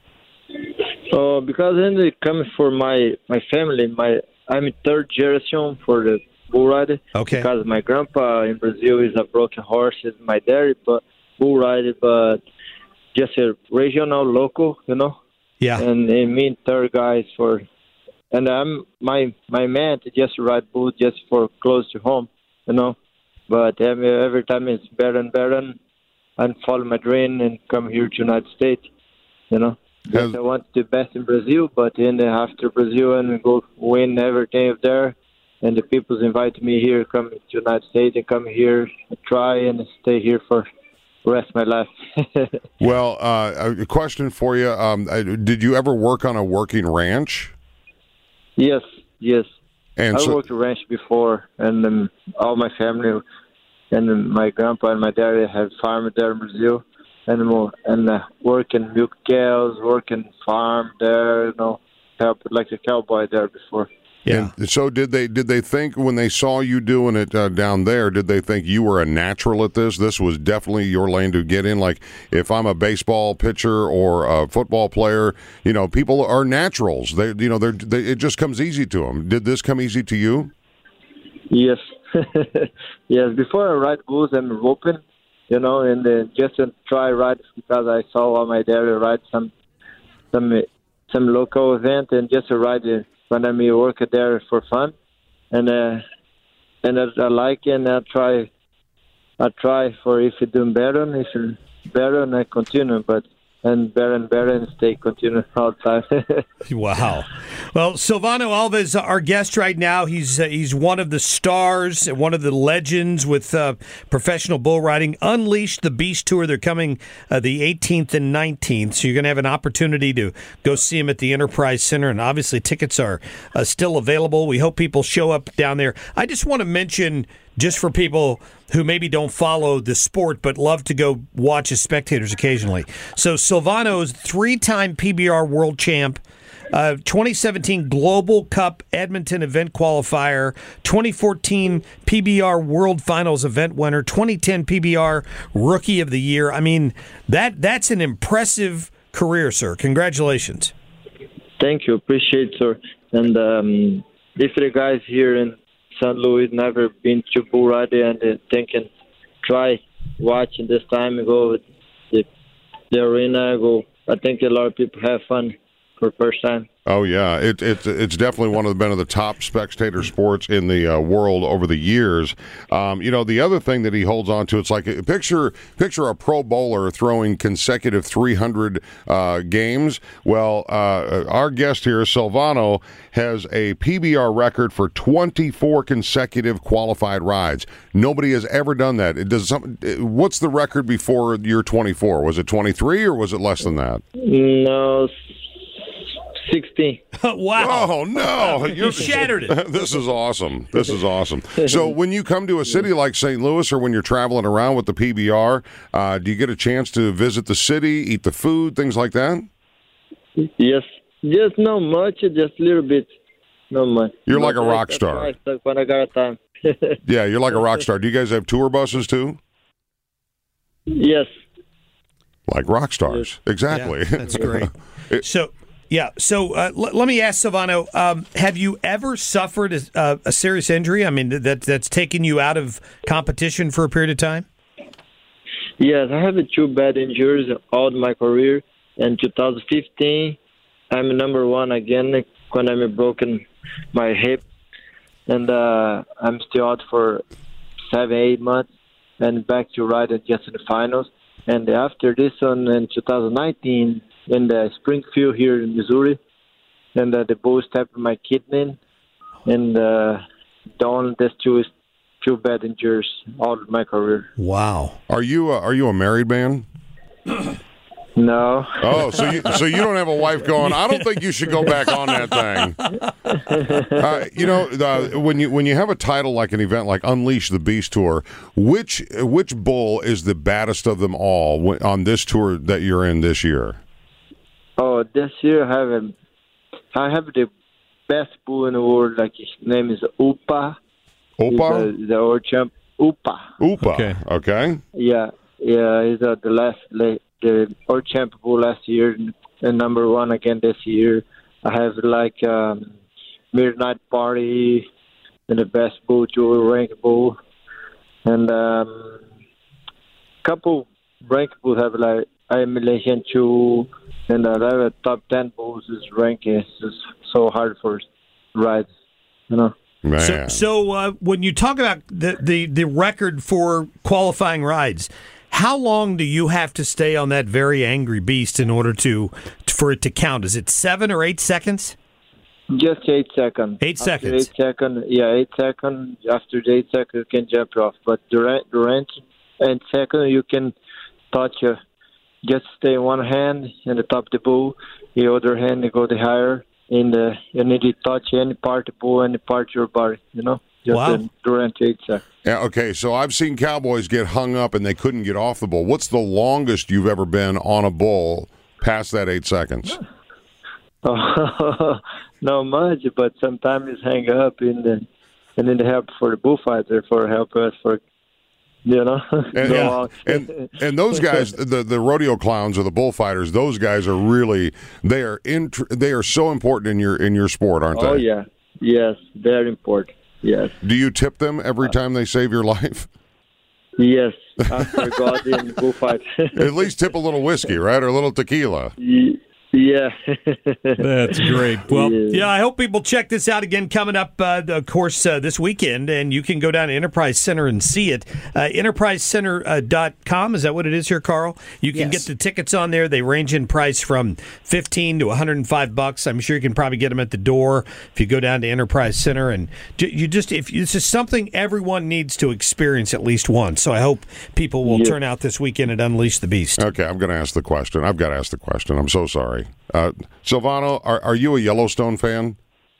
[SPEAKER 6] Uh, because then it comes for my my family. My I'm third generation for the bull rider.
[SPEAKER 5] Okay.
[SPEAKER 6] Because my grandpa in Brazil is a broken horse. Is my daddy, but bull rider, but just a regional, local, you know.
[SPEAKER 5] Yeah.
[SPEAKER 6] And, and me and third guys for, and I'm my my man to just ride bull just for close to home, you know. But um, every time it's better and better, and, and follow my dream and come here to United States, you know.
[SPEAKER 3] Has-
[SPEAKER 6] Yes, I want the best in Brazil, but then after Brazil and go win everything up there, and the people's invite me here, come to United States and come here, try and stay here for the rest of my life.
[SPEAKER 3] Well, uh, a question for you: um, uh, did you ever work on a working ranch?
[SPEAKER 6] Yes, yes.
[SPEAKER 3] And
[SPEAKER 6] I
[SPEAKER 3] so,
[SPEAKER 6] worked a ranch before, and um, all my family, and um, my grandpa and my dad have farmed there in Brazil, and more, and uh, working milk cows, working farm there, you know, help like a cowboy there before.
[SPEAKER 5] Yeah.
[SPEAKER 3] And so did they did they think when they saw you doing it uh, down there, did they think you were a natural at this? This was definitely your lane to get in? Like, if I'm a baseball pitcher or a football player, you know, people are naturals. They, you know, they're, they, it just comes easy to them. Did this come easy to you?
[SPEAKER 6] Yes. Yes, before I ride bulls, I'm open, you know, and uh, just to try ride because I saw all my dad ride some some some local event and just to ride it when I'm work there for fun, and uh, and I, I like it and I try I try for if you're doing better, if you're better, and I continue, but and better and better and stay continue all the time.
[SPEAKER 5] Wow. Well, Silvano Alves, our guest right now, he's uh, he's one of the stars, one of the legends with uh, professional bull riding. Unleash the Beast Tour. They're coming uh, the eighteenth and nineteenth, so you're going to have an opportunity to go see him at the Enterprise Center, and obviously tickets are uh, still available. We hope people show up down there. I just want to mention, just for people who maybe don't follow the sport but love to go watch as spectators occasionally. So Silvano's three-time P B R world champ, uh, twenty seventeen Global Cup Edmonton event qualifier, twenty fourteen P B R World Finals event winner, twenty ten P B R Rookie of the Year. I mean, that that's an impressive career, sir. Congratulations.
[SPEAKER 6] Thank you. Appreciate it, sir. And um, if the guys here in Saint Louis never been to bull riding and uh, thinking, try watching this time and go with the, the arena. Go. I think a lot of people have fun for the first time.
[SPEAKER 3] Oh yeah, it, it it's definitely one of the been of the top spectator sports in the uh, world over the years. Um, you know, the other thing that he holds on to, it's like a, picture picture a pro bowler throwing consecutive three hundred uh, games. Well, uh, our guest here, Silvano, has a P B R record for twenty-four consecutive qualified rides. Nobody has ever done that. It does some, what's the record before year twenty-four? Was it twenty-three or was it less than that?
[SPEAKER 6] No. sixteen.
[SPEAKER 5] Wow.
[SPEAKER 3] Oh, no.
[SPEAKER 5] You shattered it.
[SPEAKER 3] This is awesome. This is awesome. So when you come to a city like Saint Louis or when you're traveling around with the P B R, uh, do you get a chance to visit the city, eat the food, things like that?
[SPEAKER 6] Yes. Just not much, just a little bit. Not much.
[SPEAKER 3] You're like a
[SPEAKER 6] But
[SPEAKER 3] rock
[SPEAKER 6] that's
[SPEAKER 3] star.
[SPEAKER 6] why I- When I got time.
[SPEAKER 3] Yeah, you're like a rock star. Do you guys have tour buses too?
[SPEAKER 6] Yes.
[SPEAKER 3] Like rock stars. Exactly.
[SPEAKER 5] Yeah, that's great.
[SPEAKER 3] It-
[SPEAKER 5] So, yeah. So uh, l- let me ask Silvano: um, have you ever suffered a, uh, a serious injury? I mean, that that's taken you out of competition for a period of time.
[SPEAKER 6] Yes, I have two bad injuries all my career. In two thousand fifteen, I'm number one again when I'm broken my hip, and uh, I'm still out for seven, eight months, and back to ride just in the finals. And after this one in two thousand nineteen, in the Springfield here in Missouri, and uh, the bull stepped my kidney, and uh, down this two two bad injuries all my career.
[SPEAKER 5] Wow.
[SPEAKER 3] Are you uh, are you a married man?
[SPEAKER 6] No.
[SPEAKER 3] Oh, so you so you don't have a wife going, I don't think you should go back on that thing. Uh, you know, uh, when you when you have a title like an event like Unleash the Beast Tour, which which bull is the baddest of them all when- on this tour that you're in this year?
[SPEAKER 6] Oh, this year I have a, I have the best bull in the world. Like his name is Upa.
[SPEAKER 3] Opa?
[SPEAKER 6] He's the, the world champ. Upa.
[SPEAKER 3] Upa.
[SPEAKER 5] Okay.
[SPEAKER 3] Okay.
[SPEAKER 6] Yeah, yeah. He's uh, the last, the world champ bull last year, and number one again this year. I have like um, Midnight Party, and the best bull to rank bull, and um, couple rank bulls have like Emulation two. And uh, the top ten bulls is ranking is just so hard for rides, you know.
[SPEAKER 3] Man.
[SPEAKER 5] So, so uh, when you talk about the, the, the record for qualifying rides, how long do you have to stay on that very angry beast in order to for it to count? Is it seven or eight seconds?
[SPEAKER 6] Just eight seconds.
[SPEAKER 5] Eight
[SPEAKER 6] After
[SPEAKER 5] seconds.
[SPEAKER 6] Eight seconds. Yeah, eight seconds. After the eight seconds, you can jump off. But during during eight seconds, you can touch your. Just stay one hand in the top of the bull, the other hand you go the higher, and uh, you need to touch any part of the bull, any part of your body, you know? Just
[SPEAKER 5] Wow.
[SPEAKER 6] in, during eight seconds.
[SPEAKER 3] Yeah, okay, so I've seen cowboys get hung up and they couldn't get off the bull. What's the longest you've ever been on a bull past that eight seconds?
[SPEAKER 6] Oh, not much, but sometimes it's hang up in the and then they help for the bullfighter for help us for. You know,
[SPEAKER 3] and, yeah. and and those guys, the, the rodeo clowns or the bullfighters, those guys are really they are in, they are so important in your in your sport, aren't
[SPEAKER 6] oh,
[SPEAKER 3] they?
[SPEAKER 6] Oh yeah, yes, very important. Yes.
[SPEAKER 3] Do you tip them every time they save your life?
[SPEAKER 6] Yes, after God in bullfight.
[SPEAKER 3] At least tip a little whiskey, right, or a little tequila.
[SPEAKER 6] Yeah.
[SPEAKER 5] That's great. Well,
[SPEAKER 6] yeah.
[SPEAKER 5] yeah, I hope people check this out again coming up, uh, of course, uh, this weekend, and you can go down to Enterprise Center and see it. Uh, enterprise center dot com, is that what it is here, Carl? You can
[SPEAKER 4] yes.
[SPEAKER 5] get the tickets on there. They range in price from fifteen to one hundred five bucks. I'm sure you can probably get them at the door if you go down to Enterprise Center. And you just, if this is something everyone needs to experience at least once. So I hope people will
[SPEAKER 6] yeah.
[SPEAKER 5] turn out this weekend and unleash the beast.
[SPEAKER 3] Okay, I'm going to ask the question. I've got to ask the question. I'm so sorry. Uh, Silvano, are, are you a Yellowstone fan?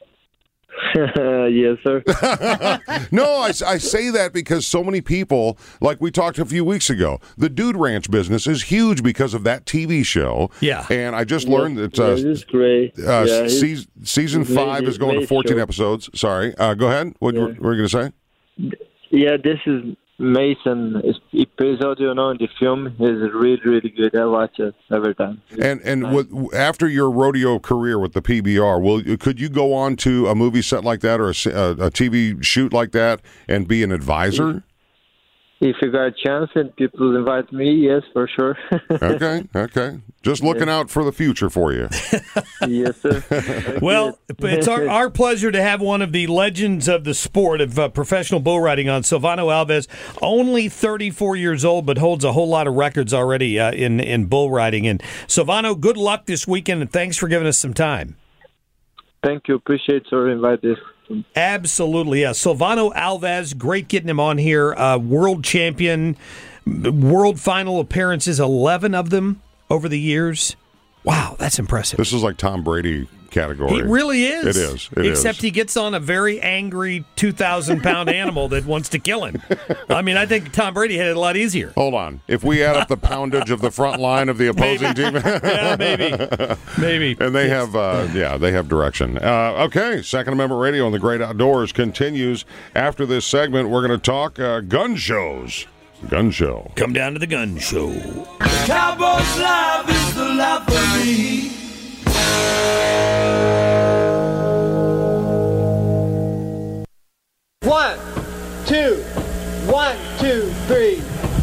[SPEAKER 6] Yes, sir.
[SPEAKER 3] No, I, I say that because so many people, like we talked a few weeks ago, the Dude Ranch business is huge because of that T V show.
[SPEAKER 5] Yeah.
[SPEAKER 3] And I just
[SPEAKER 6] yeah,
[SPEAKER 3] learned that
[SPEAKER 6] yeah,
[SPEAKER 3] uh,
[SPEAKER 6] it's great.
[SPEAKER 3] uh,
[SPEAKER 6] yeah,
[SPEAKER 3] season, season
[SPEAKER 6] he's
[SPEAKER 3] five
[SPEAKER 6] made,
[SPEAKER 3] is going to fourteen
[SPEAKER 6] show.
[SPEAKER 3] episodes. Sorry. Uh, go ahead. What
[SPEAKER 6] Yeah.
[SPEAKER 3] were, were you going to say?
[SPEAKER 6] Yeah, this is Mason episode, you know, in the film is really, really good. I watch it every time.
[SPEAKER 3] And and with, after your rodeo career with the P B R, will could you go on to a movie set like that or a, a T V shoot like that and be an advisor?
[SPEAKER 6] If you got a chance and people invite me, yes, for sure.
[SPEAKER 3] Okay, okay. Just looking out for the future for you.
[SPEAKER 6] Yes, sir.
[SPEAKER 5] Well, it's our, our pleasure to have one of the legends of the sport of uh, professional bull riding on, Silvano Alves, only thirty-four years old, but holds a whole lot of records already uh, in, in bull riding. And Silvano, good luck this weekend, and thanks for giving us some time.
[SPEAKER 6] Thank you. Appreciate your invite this.
[SPEAKER 5] Absolutely, yeah. Silvano Alves, great getting him on here. Uh, world champion, world final appearances, eleven of them over the years. Wow, that's impressive.
[SPEAKER 3] This is like Tom Brady category.
[SPEAKER 5] He really is.
[SPEAKER 3] It is. It
[SPEAKER 5] Except
[SPEAKER 3] is.
[SPEAKER 5] he gets on a very angry two thousand pound animal that wants to kill him. I mean, I think Tom Brady had it a lot easier.
[SPEAKER 3] Hold on. If we add up the poundage of the front line of the opposing team.
[SPEAKER 5] Yeah, maybe. Maybe.
[SPEAKER 3] And they have, uh, yeah, they have direction. Uh, okay, Second Amendment Radio and the Great Outdoors continues. After this segment, we're going to talk uh, gun shows. Gun show.
[SPEAKER 5] Come down to the gun show.
[SPEAKER 2] Cowboy's life is the life for me.
[SPEAKER 7] One, two, one, two, three.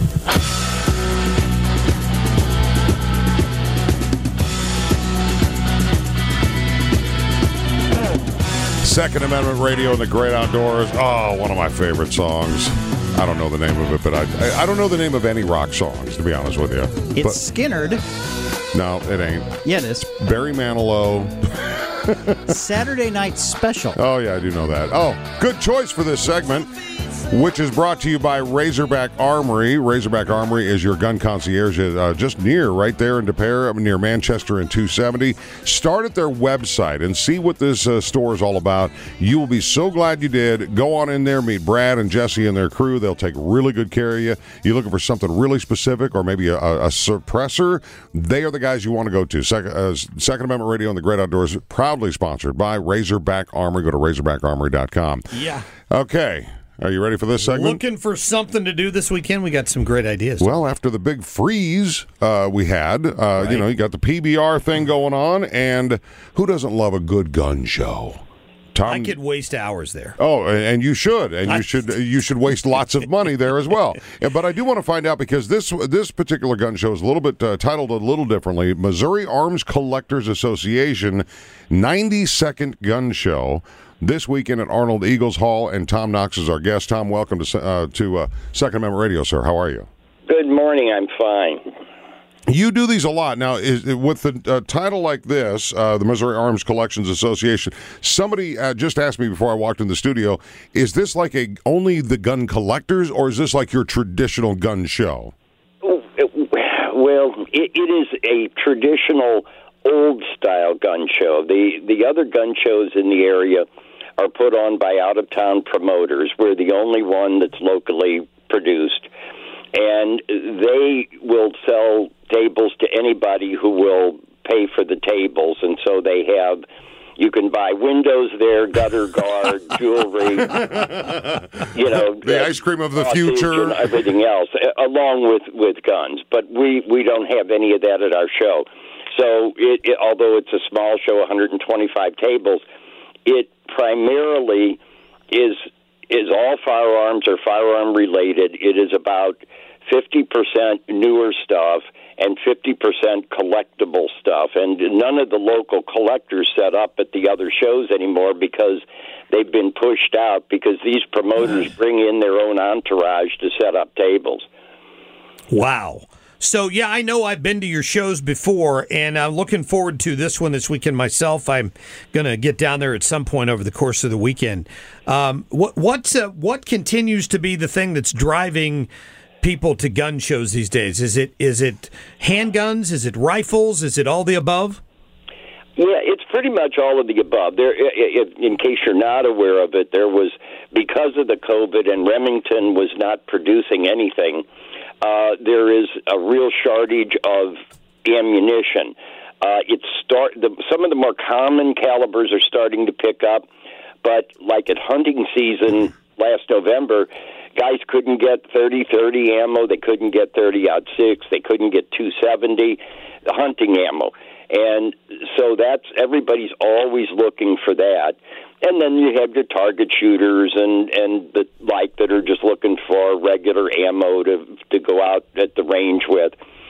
[SPEAKER 3] Second Amendment Radio and the Great Outdoors. Oh, one of my favorite songs. I don't know the name of it, but I I, I don't know the name of any rock songs, to be honest with you.
[SPEAKER 4] It's
[SPEAKER 3] but,
[SPEAKER 4] Skinnerd.
[SPEAKER 3] No, it ain't.
[SPEAKER 4] Yeah, it is.
[SPEAKER 3] Barry Manilow.
[SPEAKER 4] Saturday Night Special.
[SPEAKER 3] Oh, yeah, I do know that. Oh, good choice for this segment, which is brought to you by Razorback Armory. Razorback Armory is your gun concierge uh, just near, right there in De Pere, near Manchester and two seventy. Start at their website and see what this uh, store is all about. You will be so glad you did. Go on in there, meet Brad and Jesse and their crew. They'll take really good care of you. You're looking for something really specific or maybe a, a suppressor, they are the guys you want to go to. Second, uh, Second Amendment Radio and the Great Outdoors, proudly sponsored by Razorback Armory. Go to razorback armory dot com.
[SPEAKER 5] Yeah.
[SPEAKER 3] Okay. Are you ready for this segment?
[SPEAKER 5] Looking for something to do this weekend? We got some great ideas.
[SPEAKER 3] Well, after the big freeze uh, we had, uh, right. you know, you got the P B R thing going on, and who doesn't love a good gun show? Tom,
[SPEAKER 5] I could waste hours there.
[SPEAKER 3] Oh, and you should, and
[SPEAKER 5] I,
[SPEAKER 3] you should, you should waste lots of money there as well. But I do want to find out because this this particular gun show is a little bit uh, titled a little differently: Missouri Arms Collectors Association ninety-second Gun Show. This weekend at Arnold Eagles Hall, and Tom Knox is our guest. Tom, welcome to uh, to uh, Second Amendment Radio, sir. How are you?
[SPEAKER 8] Good morning. I'm fine.
[SPEAKER 3] You do these a lot. Now, is, with a uh, title like this, uh, the Missouri Arms Collections Association, somebody uh, just asked me before I walked in the studio, is this like a only the gun collectors, or is this like your traditional gun show?
[SPEAKER 8] Well, it, it is a traditional old-style gun show. The, the other gun shows in the area are put on by out-of-town promoters. We're the only one that's locally produced. And they will sell tables to anybody who will pay for the tables. And so they have You can buy windows there, gutter guard, jewelry, you know,
[SPEAKER 3] the ice cream of the future,
[SPEAKER 8] and everything else, along with, with guns. But we, we don't have any of that at our show. So, it, it, although it's a small show, one hundred twenty-five tables, it primarily is is all firearms or firearm related. It is about fifty percent newer stuff and fifty percent collectible stuff. And none of the local collectors set up at the other shows anymore because they've been pushed out because these promoters bring in their own entourage to set up tables.
[SPEAKER 5] Wow. So, yeah, I know I've been to your shows before, and I'm looking forward to this one this weekend myself. I'm going to get down there at some point over the course of the weekend. Um, what what's, uh, what continues to be the thing that's driving people to gun shows these days? Is it is it handguns? Is it rifles? Is it all the above?
[SPEAKER 8] Yeah, it's pretty much all of the above. There, in case you're not aware of it, there was, because of the COVID and Remington was not producing anything, uh, there is a real shortage of ammunition. Uh, it's start the, some of the more common calibers are starting to pick up, but like at hunting season last November, guys couldn't get thirty thirty ammo. They couldn't get thirty aught six. They couldn't get two seventy the hunting ammo. And so that's, everybody's always looking for that. And then you have your target shooters and, and the like that are just looking for regular ammo to to go out at the range with.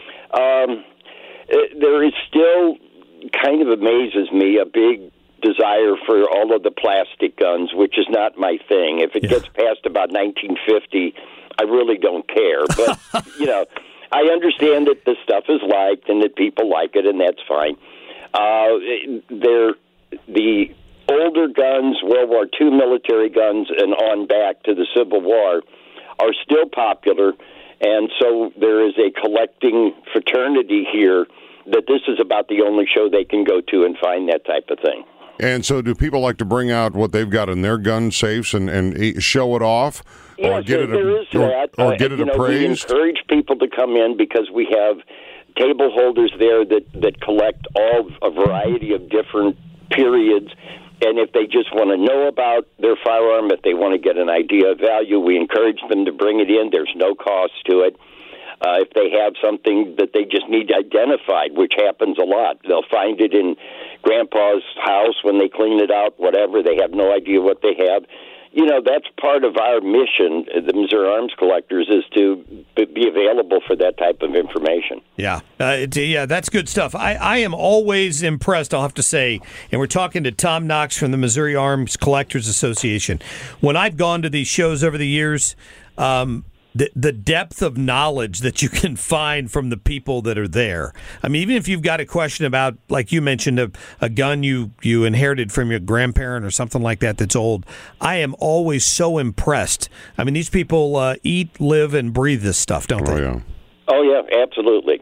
[SPEAKER 8] Um, there is still, kind of amazes me, a big desire for all of the plastic guns, which is not my thing. If it yeah. gets past about nineteen fifty, I really don't care. But, you know, I understand that this stuff is liked and that people like it, and that's fine. Uh, they're the older guns, World War Two military guns, and on back to the Civil War, are still popular, and so there is a collecting fraternity here that this is about the only show they can go to and find that type of thing.
[SPEAKER 3] And so do people like to bring out what they've got in their gun safes and, and show it off?
[SPEAKER 8] Yes,
[SPEAKER 3] or get
[SPEAKER 8] there,
[SPEAKER 3] it,
[SPEAKER 8] there is
[SPEAKER 3] or,
[SPEAKER 8] that.
[SPEAKER 3] Or
[SPEAKER 8] uh,
[SPEAKER 3] get it
[SPEAKER 8] you know,
[SPEAKER 3] appraised?
[SPEAKER 8] We encourage people to come in because we have table holders there that, that collect all a variety of different periods. And if they just want to know about their firearm, if they want to get an idea of value, we encourage them to bring it in. There's no cost to it. Uh, if they have something that they just need identified, which happens a lot, they'll find it in Grandpa's house when they clean it out, whatever. They have no idea what they have. You know, that's part of our mission, the Missouri Arms Collectors, is to be available for that type of information.
[SPEAKER 5] Yeah, uh, it, yeah, that's good stuff. I, I am always impressed, I'll have to say, and we're talking to Tom Knox from the Missouri Arms Collectors Association. When I've gone to these shows over the years, um, The, the depth of knowledge that you can find from the people that are there. I mean, even if you've got a question about, like you mentioned, a, a gun you, you inherited from your grandparent or something like that that's old, I am always so impressed. I mean, these people uh, eat, live, and breathe this stuff, don't
[SPEAKER 3] oh,
[SPEAKER 5] they?
[SPEAKER 3] Yeah.
[SPEAKER 8] Oh, yeah, absolutely.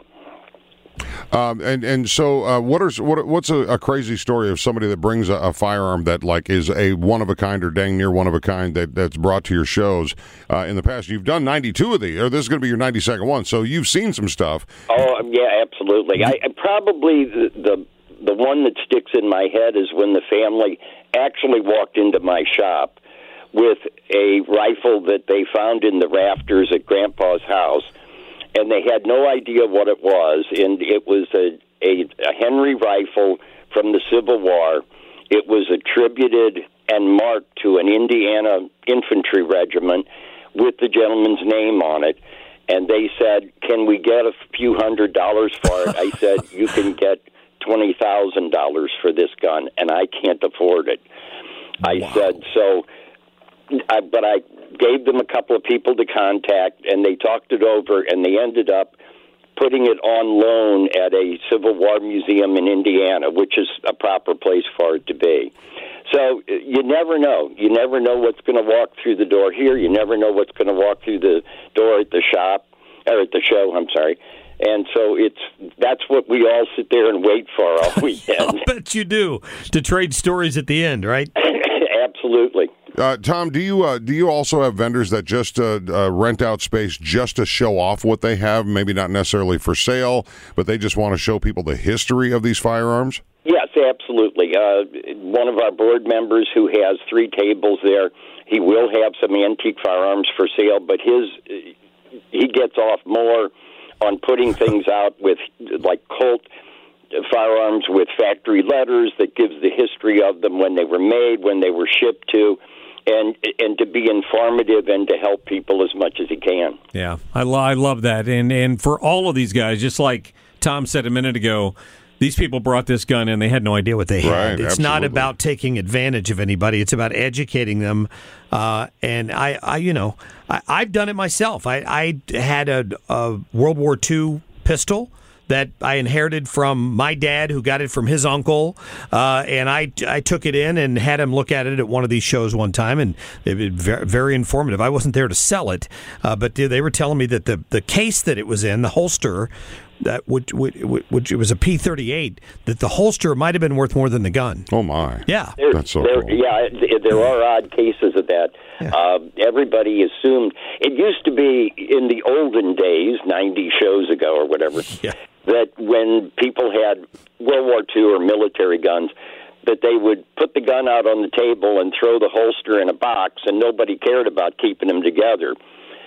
[SPEAKER 3] Um, and and so, uh, what are what what's a, a crazy story of somebody that brings a, a firearm that like is a one of a kind or dang near one of a kind that, that's brought to your shows uh, in the past? You've done ninety-two of these, or this is going to be your ninety-second one, so you've seen some stuff.
[SPEAKER 8] Oh yeah, absolutely. I, I probably the, the the one that sticks in my head is when the family actually walked into my shop with a rifle that they found in the rafters at Grandpa's house. And they had no idea what it was, and it was a, a, a Henry rifle from the Civil War. It was attributed and marked to an Indiana infantry regiment with the gentleman's name on it. And they said, can we get a few hundred dollars for it? I said, you can get twenty thousand dollars for this gun, and I can't afford it. I wow. said, so, I, but I gave them a couple of people to contact, and they talked it over, and they ended up putting it on loan at a Civil War museum in Indiana, which is a proper place for it to be. So you never know. You never know what's going to walk through the door here. You never know what's going to walk through the door at the shop, or at the show, I'm sorry. And so it's that's what we all sit there and wait for all weekend.
[SPEAKER 5] I bet you do, to trade stories at the end, right?
[SPEAKER 8] Absolutely.
[SPEAKER 3] Uh, Tom, do you uh, do you also have vendors that just uh, uh, rent out space just to show off what they have? Maybe not necessarily for sale, but they just want to show people the history of these firearms?
[SPEAKER 8] Yes, absolutely. Uh, one of our board members who has three tables there, he will have some antique firearms for sale, but his he gets off more on putting things out with, like, Colt firearms with factory letters that gives the history of them, when they were made, when they were shipped to, and and to be informative and to help people as much as he can.
[SPEAKER 9] Yeah, I, lo- I love that. And, and for all of these guys, just like Tom said a minute ago, these people brought this gun in. They had no idea what they had.
[SPEAKER 3] Right,
[SPEAKER 5] It's
[SPEAKER 3] absolutely.
[SPEAKER 5] not about taking advantage of anybody. It's about educating them. Uh, and I, I, you know, I, I've done it myself. I, I had a, a World War Two pistol that I inherited from my dad, who got it from his uncle, uh, and I, I took it in and had him look at it at one of these shows one time, and it was very, very informative. I wasn't there to sell it, uh, but they were telling me that the, the case that it was in, the holster, that which, which, which it was a P thirty-eight, that the holster might have been worth more than the gun.
[SPEAKER 3] Oh, my.
[SPEAKER 5] Yeah.
[SPEAKER 8] There,
[SPEAKER 3] That's so
[SPEAKER 8] there,
[SPEAKER 3] cool.
[SPEAKER 8] Yeah, there are odd cases of that.
[SPEAKER 5] Yeah.
[SPEAKER 8] Uh, everybody assumed it used to be in the olden days, ninety shows ago or whatever,
[SPEAKER 5] Yeah.
[SPEAKER 8] that when people had World War Two or military guns, that they would put the gun out on the table and throw the holster in a box, and nobody cared about keeping them together.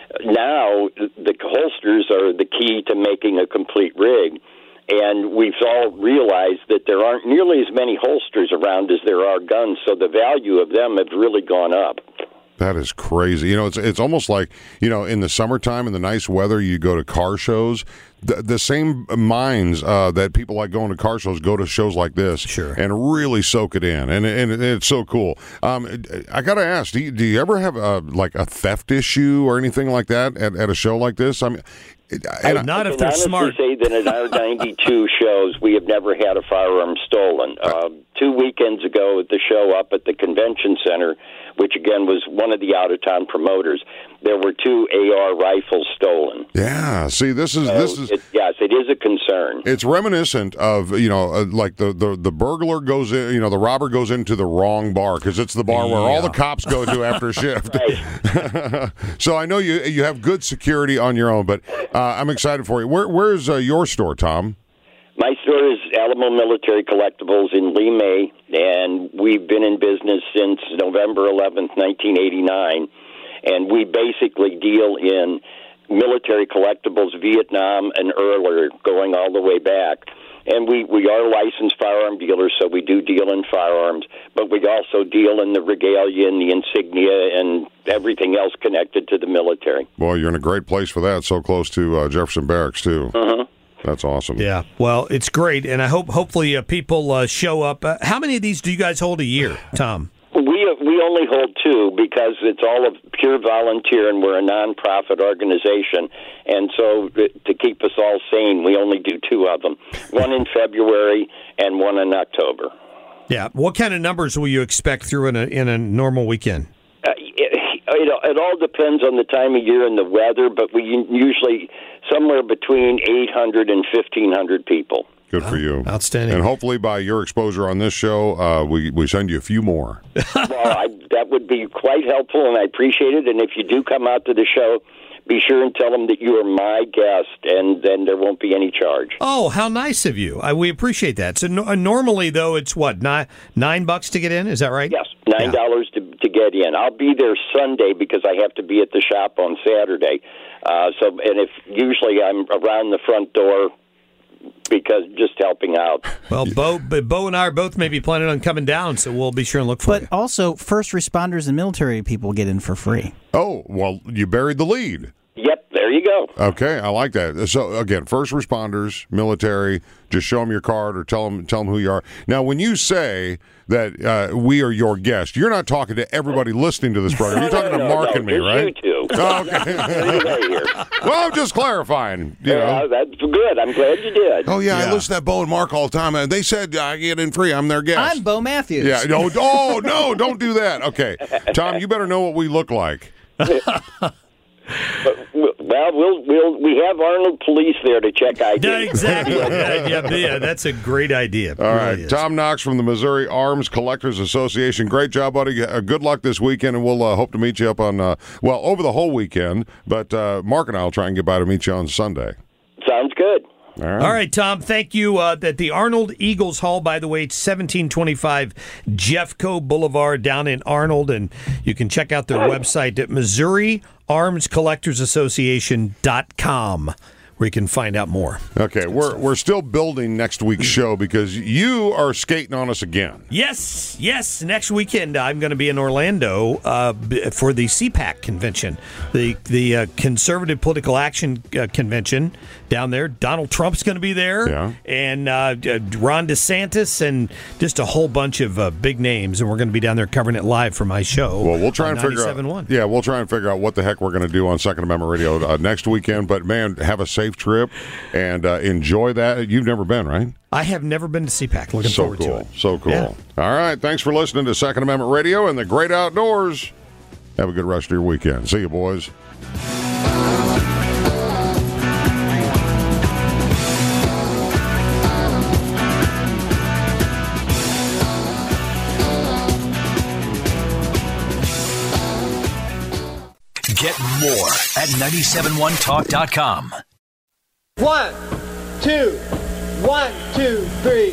[SPEAKER 8] Now, the holsters are the key to making a complete rig, and we've all realized that there aren't nearly as many holsters around as there are guns, so the value of them have really gone up.
[SPEAKER 3] That is crazy. You know, it's it's almost like, you know, in the summertime, in the nice weather, you go to car shows. The, the same minds uh, that people like going to car shows go to shows like this,
[SPEAKER 5] Sure.
[SPEAKER 3] and really soak it in, and and it's so cool. Um, I got to ask, do you, do you ever have a, like a theft issue or anything like that at, at a show like this? I mean, and
[SPEAKER 5] Not
[SPEAKER 8] I
[SPEAKER 5] if
[SPEAKER 8] can
[SPEAKER 5] they're
[SPEAKER 8] honestly
[SPEAKER 5] smart.
[SPEAKER 8] say that at our ninety-two shows, we have never had a firearm stolen. Uh, two weekends ago at the show up at the convention center, which again was one of the out-of-town promoters, there were two A R rifles stolen.
[SPEAKER 3] yeah, see, this is
[SPEAKER 8] So
[SPEAKER 3] this is.
[SPEAKER 8] it, yes, it is a concern.
[SPEAKER 3] It's reminiscent of, you know, uh, like the, the, the burglar goes in, you know, the robber goes into the wrong bar because it's the bar where all the cops go to after a shift. So I know you you have good security on your own, but uh, I'm excited for you. Where Where's uh, your store, Tom?
[SPEAKER 8] My store is Alamo Military Collectibles in Lee May, and we've been in business since November eleventh, nineteen eighty-nine, and we basically deal in military collectibles, Vietnam and earlier, going all the way back. And we, we are licensed firearm dealers, so we do deal in firearms, but we also deal in the regalia and the insignia and everything else connected to the military.
[SPEAKER 3] Boy, you're in a great place for that, so close to uh, Jefferson Barracks, too.
[SPEAKER 8] Uh-huh.
[SPEAKER 3] That's awesome.
[SPEAKER 5] Yeah, well, it's great, and I hope hopefully uh, people uh, show up. Uh, how many of these do you guys hold a year, Tom?
[SPEAKER 8] We we only hold two because it's all of pure volunteer, and we're a nonprofit organization. And so to keep us all sane, we only do two of them, one in February and one in October.
[SPEAKER 5] Yeah. What kind of numbers will you expect through in a in a normal weekend?
[SPEAKER 8] Uh, it, it, it all depends on the time of year and the weather, but we usually somewhere between eight hundred and fifteen hundred people.
[SPEAKER 3] Good for you.
[SPEAKER 5] Outstanding.
[SPEAKER 3] And hopefully by your exposure on this show, uh, we, we send you a few more.
[SPEAKER 8] Well, I, that would be quite helpful, and I appreciate it. And if you do come out to the show, be sure and tell them that you are my guest, and then there won't be any charge.
[SPEAKER 5] Oh, how nice of you. I, we appreciate that. So no, uh, normally, though, it's what, nine, nine bucks to get in? Is that right?
[SPEAKER 8] Yes, nine dollars yeah. to, to get in. I'll be there Sunday because I have to be at the shop on Saturday. Uh, so, and if usually I'm around the front door, because just helping out.
[SPEAKER 5] Well, Bo, Bo and I are both maybe planning on coming down, so we'll be sure and look for
[SPEAKER 4] But
[SPEAKER 5] you.
[SPEAKER 4] also, first responders and military people get in for free.
[SPEAKER 3] Oh, well, you buried the lead.
[SPEAKER 8] Yep, there you go.
[SPEAKER 3] Okay, I like that. So, again, first responders, military, just show them your card or tell them, tell them who you are. Now, when you say that uh, we are your guest, you're not talking to everybody listening to this program. You're talking
[SPEAKER 8] no,
[SPEAKER 3] to
[SPEAKER 8] no,
[SPEAKER 3] Mark
[SPEAKER 8] no,
[SPEAKER 3] and me,
[SPEAKER 8] just
[SPEAKER 3] right?
[SPEAKER 8] You two.
[SPEAKER 3] Oh, okay. Well, I'm just clarifying. You know.
[SPEAKER 8] Uh, that's good. I'm glad you did.
[SPEAKER 3] Oh, yeah,
[SPEAKER 5] Yeah.
[SPEAKER 3] I listen to Bo and Mark all the time. And they said I get in free. I'm their guest.
[SPEAKER 4] I'm Bo Matthews.
[SPEAKER 3] Yeah. No, oh, no, don't do that. Okay. Tom, you better know what we look like.
[SPEAKER 8] But, well, we'll we'll we have Arnold Police there to check I D.
[SPEAKER 5] Yeah, exactly. yeah, yeah, yeah, that's a great idea.
[SPEAKER 3] All right, Tom Knox from the Missouri Arms Collectors Association. Great job, buddy. Uh, good luck this weekend, and we'll uh, hope to meet you up on, uh, well, over the whole weekend. But uh, Mark and I will try and get by to meet you on Sunday.
[SPEAKER 8] Sounds good.
[SPEAKER 3] All right,
[SPEAKER 5] All right Tom, thank you. Uh, at the Arnold Eagles Hall, by the way, it's seventeen twenty-five Jeffco Boulevard down in Arnold, and you can check out their website at Missouri Arms Collectors Association dot com. Where you can find out more.
[SPEAKER 3] Okay, we're we're still building next week's show because you are skating on us again.
[SPEAKER 5] Yes, yes. Next weekend I'm going to be in Orlando uh, for the C PAC convention, the the uh, Conservative Political Action uh, Convention down there. Donald Trump's going to be there,
[SPEAKER 3] yeah.
[SPEAKER 5] and uh, Ron DeSantis, and just a whole bunch of uh, big names. And we're going to be down there covering it live for my show.
[SPEAKER 3] Well, we'll try and figure out.
[SPEAKER 5] ninety-seven point one.
[SPEAKER 3] Yeah, we'll try and figure out what the heck we're going to do on Second Amendment Radio uh, next weekend. But man, have a safe trip and uh, enjoy that. You've never been, right?
[SPEAKER 5] I have never been to C PAC. Looking
[SPEAKER 3] so
[SPEAKER 5] forward
[SPEAKER 3] cool.
[SPEAKER 5] to it.
[SPEAKER 3] So cool.
[SPEAKER 5] Yeah.
[SPEAKER 3] All right. Thanks for listening to Second Amendment Radio and the Great Outdoors. Have a good rest of your weekend. See you, boys.
[SPEAKER 1] Get more at nine seven one talk dot com.
[SPEAKER 7] One, two, one, two, three.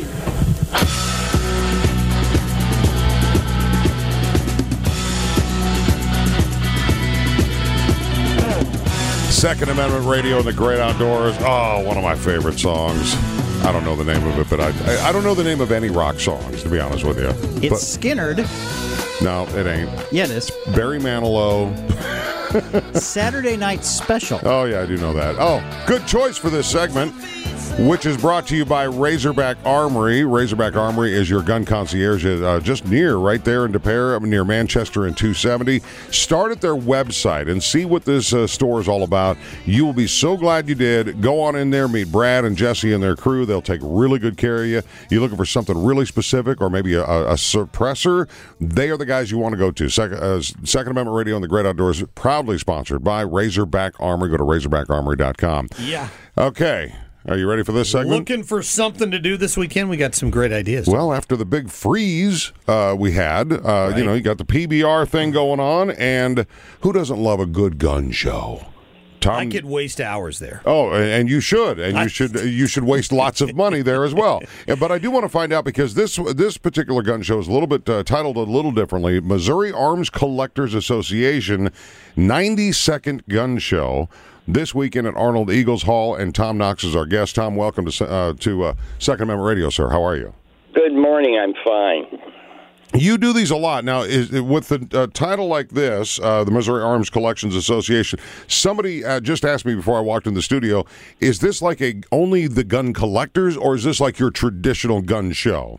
[SPEAKER 3] Second Amendment Radio and the Great Outdoors. Oh, one of my favorite songs. I don't know the name of it, but I I, I don't know the name of any rock songs, to be honest with you.
[SPEAKER 4] It's
[SPEAKER 3] but,
[SPEAKER 4] Skinnerd.
[SPEAKER 3] No, it ain't.
[SPEAKER 4] Yeah, it is.
[SPEAKER 3] Barry Manilow.
[SPEAKER 4] Saturday Night Special.
[SPEAKER 3] Oh, yeah, I do know that. Oh, good choice for this segment, which is brought to you by Razorback Armory. Razorback Armory is your gun concierge uh, just near, right there in De Pere, near Manchester and two seventy. Start at their website and see what this uh, store is all about. You will be so glad you did. Go on in there, meet Brad and Jesse and their crew. They'll take really good care of you. You're looking for something really specific or maybe a, a, a suppressor, they are the guys you want to go to. Second, uh, Second Amendment Radio and the Great Outdoors, proudly sponsored by Razorback Armory. Go to razorback armory dot com.
[SPEAKER 5] Yeah.
[SPEAKER 3] Okay. Are you ready for this segment?
[SPEAKER 5] Looking for something to do this weekend? We got some great ideas.
[SPEAKER 3] Well, after the big freeze uh, we had, uh, right. you know, you got the P B R thing going on, and who doesn't love a good gun show? Tom,
[SPEAKER 5] I could waste hours there.
[SPEAKER 3] Oh, and you should, and you
[SPEAKER 5] I,
[SPEAKER 3] should, you should waste lots of money there as well. But I do want to find out because this this particular gun show is a little bit uh, titled a little differently. Missouri Arms Collectors Association ninety-second Gun Show. This weekend at Arnold Eagles Hall, and Tom Knox is our guest. Tom, welcome to uh, to uh, Second Amendment Radio, sir. How are you?
[SPEAKER 8] Good morning. I'm fine.
[SPEAKER 3] You do these a lot. Now, is, with the uh, title like this, uh, the Missouri Arms Collections Association, somebody uh, just asked me before I walked in the studio, is this like a only the gun collectors, or is this like your traditional gun show?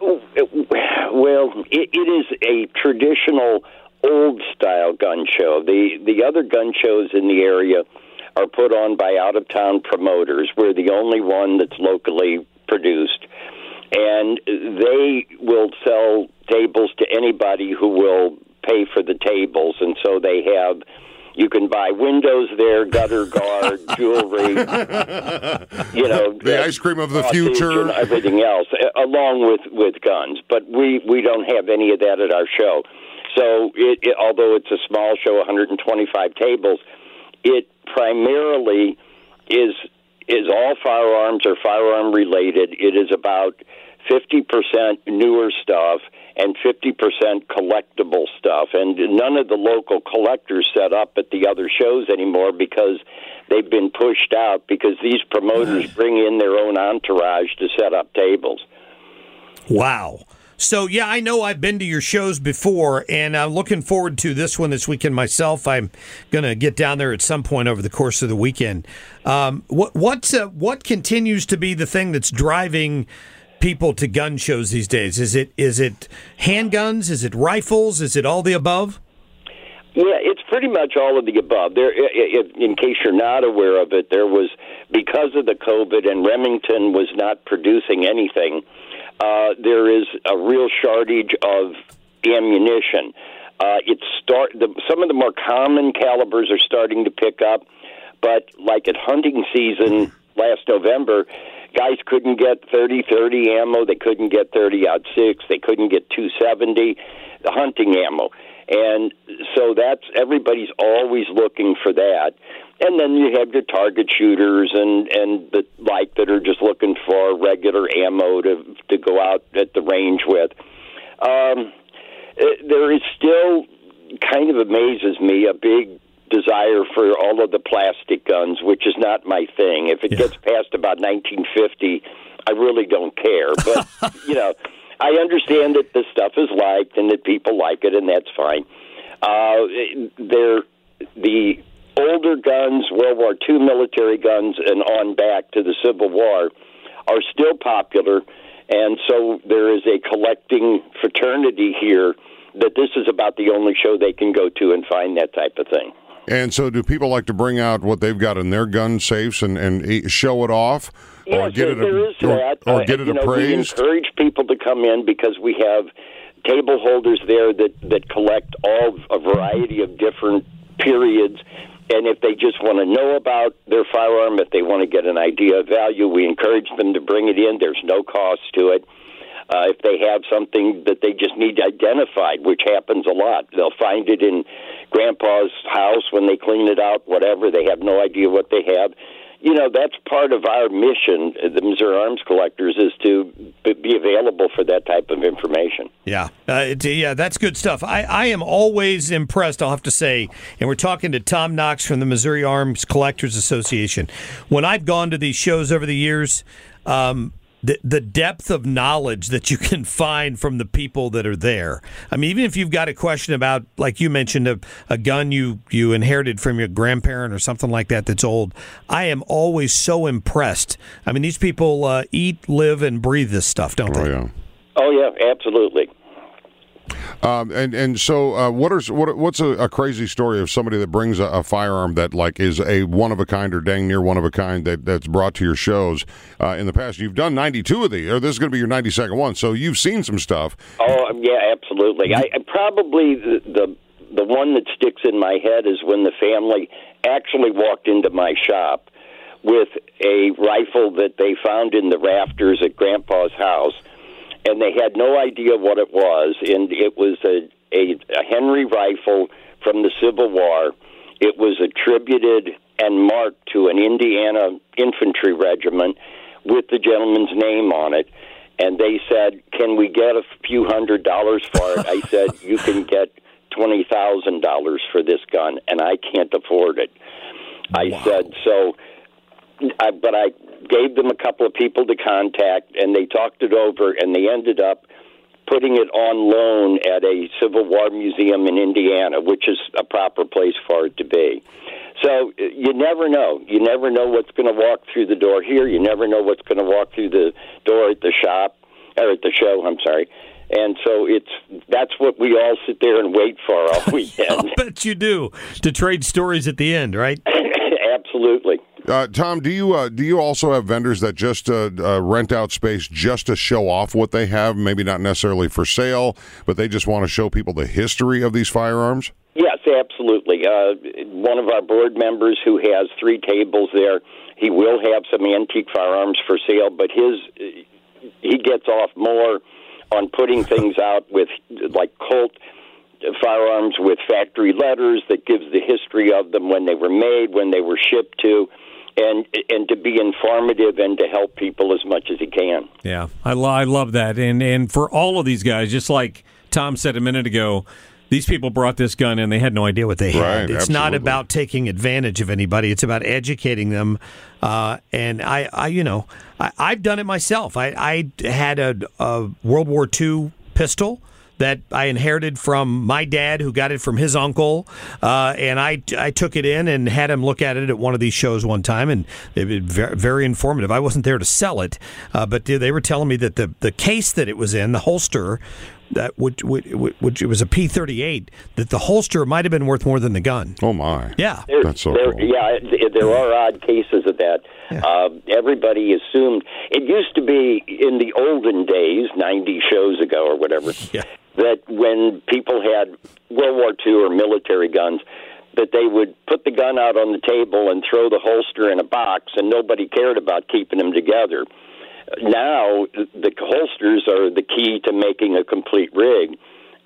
[SPEAKER 8] Well, it, it is a traditional old-style gun show. The, the other gun shows in the area are put on by out-of-town promoters. We're the only one that's locally produced. And they will sell tables to anybody who will pay for the tables. And so they have, you can buy windows there, gutter guard, jewelry, you know.
[SPEAKER 3] The ice cream of the future.
[SPEAKER 8] And everything else, along with, with guns. But we, we don't have any of that at our show. So it, it, although it's a small show, one hundred twenty-five tables, it primarily is is all firearms or firearm related. It is about fifty percent newer stuff and fifty percent collectible stuff. And none of the local collectors set up at the other shows anymore because they've been pushed out because these promoters bring in their own entourage to set up tables.
[SPEAKER 5] Wow. So, yeah, I know I've been to your shows before, and I'm looking forward to this one this weekend myself. I'm going to get down there at some point over the course of the weekend. Um, what what, uh, what continues to be the thing that's driving people to gun shows these days? Is it is it handguns? Is it rifles? Is it all the above?
[SPEAKER 8] Yeah, it's pretty much all of the above. There, in case you're not aware of it, there was, because of the COVID and Remington was not producing anything, Uh, there is a real shortage of ammunition. Uh, it's start the, some of the more common calibers are starting to pick up, but like at hunting season last November, guys couldn't get thirty thirty ammo. They couldn't get thirty aught six. They couldn't get two seventy, the hunting ammo. And so that's everybody's always looking for that. And then you have your target shooters and, and the like that are just looking for regular ammo to to go out at the range with. Um, there is still, kind of amazes me, a big desire for all of the plastic guns, which is not my thing. If it yeah. gets past about nineteen fifty, I really don't care. But, you know, I understand that this stuff is liked and that people like it, and that's fine. Uh, they're the older guns, World War Two military guns, and on back to the Civil War, are still popular, and so there is a collecting fraternity here that this is about the only show they can go to and find that type of thing.
[SPEAKER 3] And so do people like to bring out what they've got in their gun safes and, and show it off?
[SPEAKER 8] Yes,
[SPEAKER 3] or get
[SPEAKER 8] there,
[SPEAKER 3] it,
[SPEAKER 8] there
[SPEAKER 3] or,
[SPEAKER 8] is that.
[SPEAKER 3] Or
[SPEAKER 8] uh,
[SPEAKER 3] get it
[SPEAKER 8] you know,
[SPEAKER 3] appraised?
[SPEAKER 8] We encourage people to come in because we have table holders there that, that collect all a variety of different periods. And if they just want to know about their firearm, if they want to get an idea of value, we encourage them to bring it in. There's no cost to it. Uh, if they have something that they just need identified, which happens a lot, they'll find it in Grandpa's house when they clean it out, whatever. They have no idea what they have. You know, that's part of our mission, the Missouri Arms Collectors, is to be available for that type of information.
[SPEAKER 5] Yeah, uh, it, yeah, that's good stuff. I, I am always impressed, I'll have to say, and we're talking to Tom Knox from the Missouri Arms Collectors Association. When I've gone to these shows over the years, um, the the depth of knowledge that you can find from the people that are there. I mean, even if you've got a question about, like you mentioned, a, a gun you, you inherited from your grandparent or something like that that's old, I am always so impressed. I mean, these people uh, eat, live, and breathe this stuff, don't they?
[SPEAKER 3] Oh, yeah.
[SPEAKER 8] Oh, yeah, absolutely.
[SPEAKER 3] Um, and and so, uh, what are what what's a, a crazy story of somebody that brings a, a firearm that like is a one of a kind or dang near one of a kind that, that's brought to your shows uh, in the past? You've done ninety-two of these, or this is going to be your ninety-second one, so you've seen some stuff.
[SPEAKER 8] Oh yeah, absolutely. I, I probably the, the the one that sticks in my head is when the family actually walked into my shop with a rifle that they found in the rafters at Grandpa's house. And they had no idea what it was, and it was a, a, a Henry rifle from the Civil War. It was attributed and marked to an Indiana infantry regiment with the gentleman's name on it. And they said, can we get a few hundred dollars for it? I said, you can get twenty thousand dollars for this gun, and I can't afford it. I wow. said, so, I, but I gave them a couple of people to contact, and they talked it over, and they ended up putting it on loan at a Civil War museum in Indiana, which is a proper place for it to be. So you never know. You never know what's going to walk through the door here. You never know what's going to walk through the door at the shop, or at the show, I'm sorry. And so it's that's what we all sit there and wait for all weekend.
[SPEAKER 5] I'll bet you do, to trade stories at the end, right?
[SPEAKER 8] Absolutely.
[SPEAKER 3] Uh, Tom, do you uh, do you also have vendors that just uh, uh, rent out space just to show off what they have? Maybe not necessarily for sale, but they just want to show people the history of these firearms?
[SPEAKER 8] Yes, absolutely. Uh, one of our board members who has three tables there, he will have some antique firearms for sale, but his he gets off more on putting things out with like Colt firearms with factory letters that gives the history of them, when they were made, when they were shipped to, and and to be informative and to help people as much as he can.
[SPEAKER 9] Yeah, I, lo- I love that. And and for all of these guys, just like Tom said a minute ago, these people brought this gun in, they had no idea what they had.
[SPEAKER 3] Right,
[SPEAKER 5] it's
[SPEAKER 3] absolutely.
[SPEAKER 5] not about taking advantage of anybody. It's about educating them. Uh, and I, I, you know, I, I've done it myself. I, I had a, a World War Two pistol that I inherited from my dad, who got it from his uncle, uh, and I, I took it in and had him look at it at one of these shows one time, and it was very, very informative. I wasn't there to sell it, uh, but they were telling me that the, the case that it was in, the holster, that which, which, which it was a P thirty-eight, that the holster might have been worth more than the gun.
[SPEAKER 3] Oh my!
[SPEAKER 5] Yeah,
[SPEAKER 8] there,
[SPEAKER 3] that's so
[SPEAKER 8] there,
[SPEAKER 3] cool.
[SPEAKER 8] Yeah, there are odd cases of that. Yeah. Uh, everybody assumed it used to be in the olden days, ninety shows ago or whatever,
[SPEAKER 5] yeah.
[SPEAKER 8] that when people had World War Two or military guns, that they would put the gun out on the table and throw the holster in a box, and nobody cared about keeping them together. Now, the holsters are the key to making a complete rig,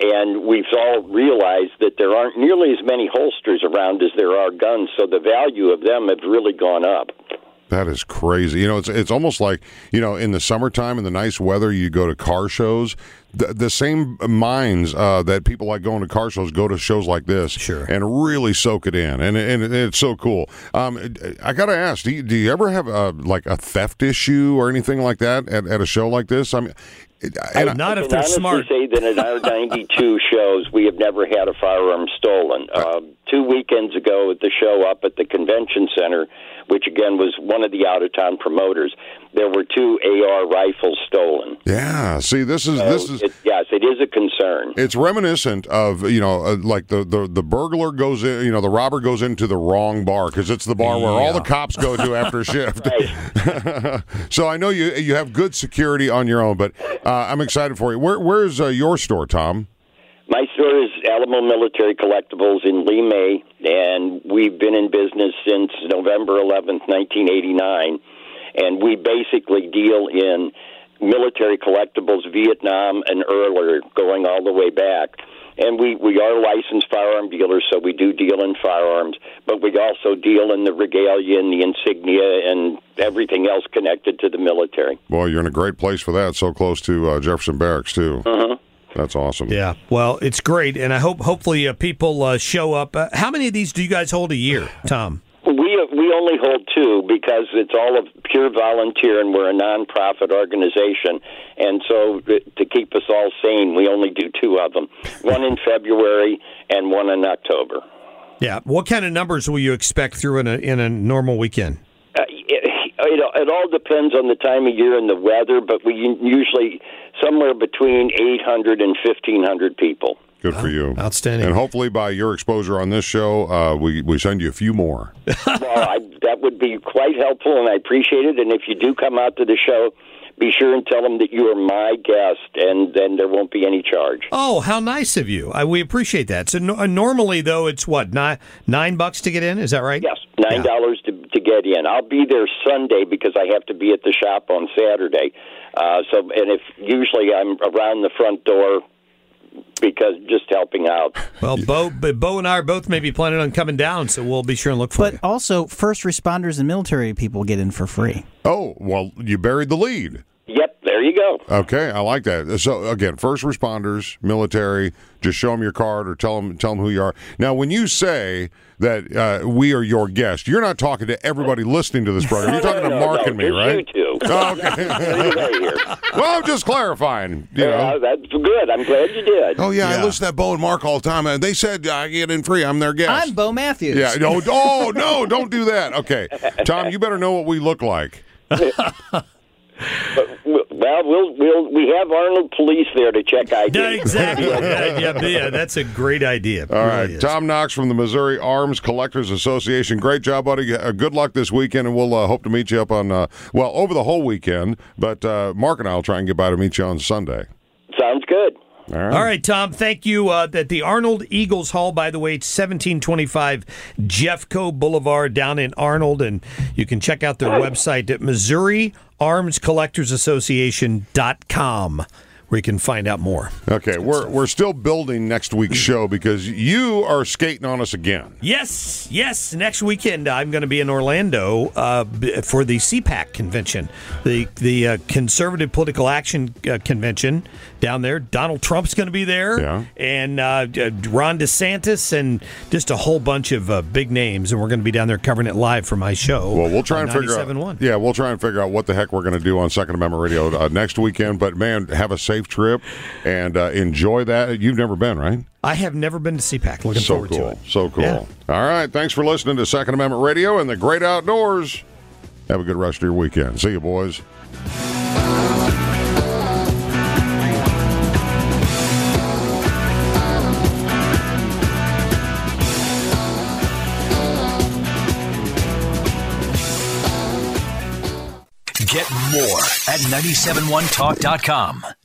[SPEAKER 8] And we've all realized that there aren't nearly as many holsters around as there are guns, so the value of them have really gone up.
[SPEAKER 3] That is crazy. You know, it's it's almost like, you know, in the summertime, in the nice weather, you go to car shows. The, the same minds uh, that people like going to car shows go to shows like this,
[SPEAKER 5] sure,
[SPEAKER 3] and really soak it in, and and it's so cool. Um, I got to ask, do you, do you ever have a, like a theft issue or anything like that at, at a show like this? I mean.
[SPEAKER 8] I,
[SPEAKER 5] not
[SPEAKER 8] I
[SPEAKER 5] if they're
[SPEAKER 8] honestly
[SPEAKER 5] smart.
[SPEAKER 8] say that at our ninety-two shows, we have never had a firearm stolen. Uh, two weekends ago at the show up at the convention center, which again was one of the out-of-town promoters, there were two A R rifles stolen.
[SPEAKER 3] Yeah, see, this is
[SPEAKER 8] so
[SPEAKER 3] this is
[SPEAKER 8] it, yes, it is a concern.
[SPEAKER 3] It's reminiscent of, you know, uh, like the, the the burglar goes in, you know, the robber goes into the wrong bar because it's the bar where
[SPEAKER 5] Yeah.
[SPEAKER 3] all the cops go to after shift. So I know you you have good security on your own, but uh, I'm excited for you. Where where's uh, your store, Tom?
[SPEAKER 8] My store is Alamo Military Collectibles in Lee May, and we've been in business since November eleventh, nineteen eighty-nine, and we basically deal in military collectibles, Vietnam and earlier, going all the way back. And we, we are licensed firearm dealers, so we do deal in firearms, but we also deal in the regalia and the insignia and everything else connected to the military.
[SPEAKER 3] Boy, you're in a great place for that, so close to uh, Jefferson Barracks, too.
[SPEAKER 8] Uh-huh.
[SPEAKER 3] That's awesome.
[SPEAKER 5] Yeah, well, it's great, and I hope hopefully uh, people uh, show up. Uh, how many of these do you guys hold a year, Tom?
[SPEAKER 8] We we only hold two because it's all of pure volunteer, and we're a nonprofit organization. And so to keep us all sane, we only do two of them, one in February and one in October.
[SPEAKER 5] Yeah. What kind of numbers will you expect through in a, in a normal weekend?
[SPEAKER 8] Uh, it, it, it all depends on the time of year and the weather, but we usually somewhere between eight hundred and fifteen hundred people.
[SPEAKER 3] Good for you.
[SPEAKER 5] Outstanding.
[SPEAKER 3] And hopefully by your exposure on this show, uh, we, we send you a few more.
[SPEAKER 8] Well, I, that would be quite helpful, and I appreciate it. And if you do come out to the show, be sure and tell them that you are my guest, and then there won't be any charge.
[SPEAKER 5] Oh, how nice of you. I, we appreciate that. So no, uh, normally, though, it's what, nine, nine bucks to get in? Is that right?
[SPEAKER 8] Yes, nine dollars yeah. to, to get in. I'll be there Sunday because I have to be at the shop on Saturday. Uh, so, and if usually I'm around the front door, because just helping out.
[SPEAKER 5] Well, Bo, Bo and I are both maybe planning on coming down, so we'll be sure and look for
[SPEAKER 4] but
[SPEAKER 5] you.
[SPEAKER 4] But also, first responders and military people get in for free.
[SPEAKER 3] Oh, well, you buried the lead.
[SPEAKER 8] Yep, there you go.
[SPEAKER 3] Okay, I like that. So, again, first responders, military, just show them your card or tell them, tell them who you are. Now, when you say that uh, we are your guest, you're not talking to everybody listening to this program. You're talking
[SPEAKER 8] no,
[SPEAKER 3] to
[SPEAKER 8] no,
[SPEAKER 3] Mark
[SPEAKER 8] no,
[SPEAKER 3] and me, right?
[SPEAKER 8] You two.
[SPEAKER 3] Oh, okay. Well, I'm just clarifying. You know.
[SPEAKER 8] Uh, that's good. I'm glad you did.
[SPEAKER 3] Oh, yeah,
[SPEAKER 5] yeah,
[SPEAKER 3] I listen to Bo and Mark all the time. And they said I get in free. I'm their guest.
[SPEAKER 4] I'm Bo Matthews.
[SPEAKER 3] Yeah. No, oh, no, don't do that. Okay. Tom, you better know what we look like.
[SPEAKER 8] But, well, we'll we'll we have Arnold Police there to check I D.
[SPEAKER 5] Yeah, exactly. yeah, yeah, yeah, that's a great idea.
[SPEAKER 3] All right, really Tom Knox from the Missouri Arms Collectors Association. Great job, buddy. Uh, good luck this weekend, and we'll uh, hope to meet you up on uh, well over the whole weekend. But uh, Mark and I will try and get by to meet you on Sunday.
[SPEAKER 8] Sounds good.
[SPEAKER 3] All right.
[SPEAKER 5] All right, Tom, thank you. Uh, at the Arnold Eagles Hall, by the way, it's seventeen twenty-five Jeffco Boulevard down in Arnold, and you can check out their website at Missouri Arms Collectors Association dot com, where you can find out more.
[SPEAKER 3] Okay, we're we're still building next week's show because you are skating on us again.
[SPEAKER 5] Yes, yes. Next weekend, I'm going to be in Orlando uh, for the C PAC convention, the the uh, Conservative Political Action uh, Convention down there. Donald Trump's going to be there,
[SPEAKER 3] yeah.
[SPEAKER 5] and uh, Ron DeSantis, and just a whole bunch of uh, big names. And we're going to be down there covering it live for my show.
[SPEAKER 3] Well, we'll try and figure out.
[SPEAKER 5] one.
[SPEAKER 3] Yeah, we'll try and figure out what the heck we're going to do on Second Amendment Radio uh, next weekend. But man, have a safe trip and uh, enjoy that. You've never been, right?
[SPEAKER 5] I have never been to C PAC. Looking
[SPEAKER 3] so
[SPEAKER 5] forward
[SPEAKER 3] cool.
[SPEAKER 5] to it.
[SPEAKER 3] So cool.
[SPEAKER 5] Yeah.
[SPEAKER 3] All right. Thanks for listening to Second Amendment Radio and the great outdoors. Have a good rest of your weekend. See you, boys.
[SPEAKER 1] Get more at nine seven one talk dot com.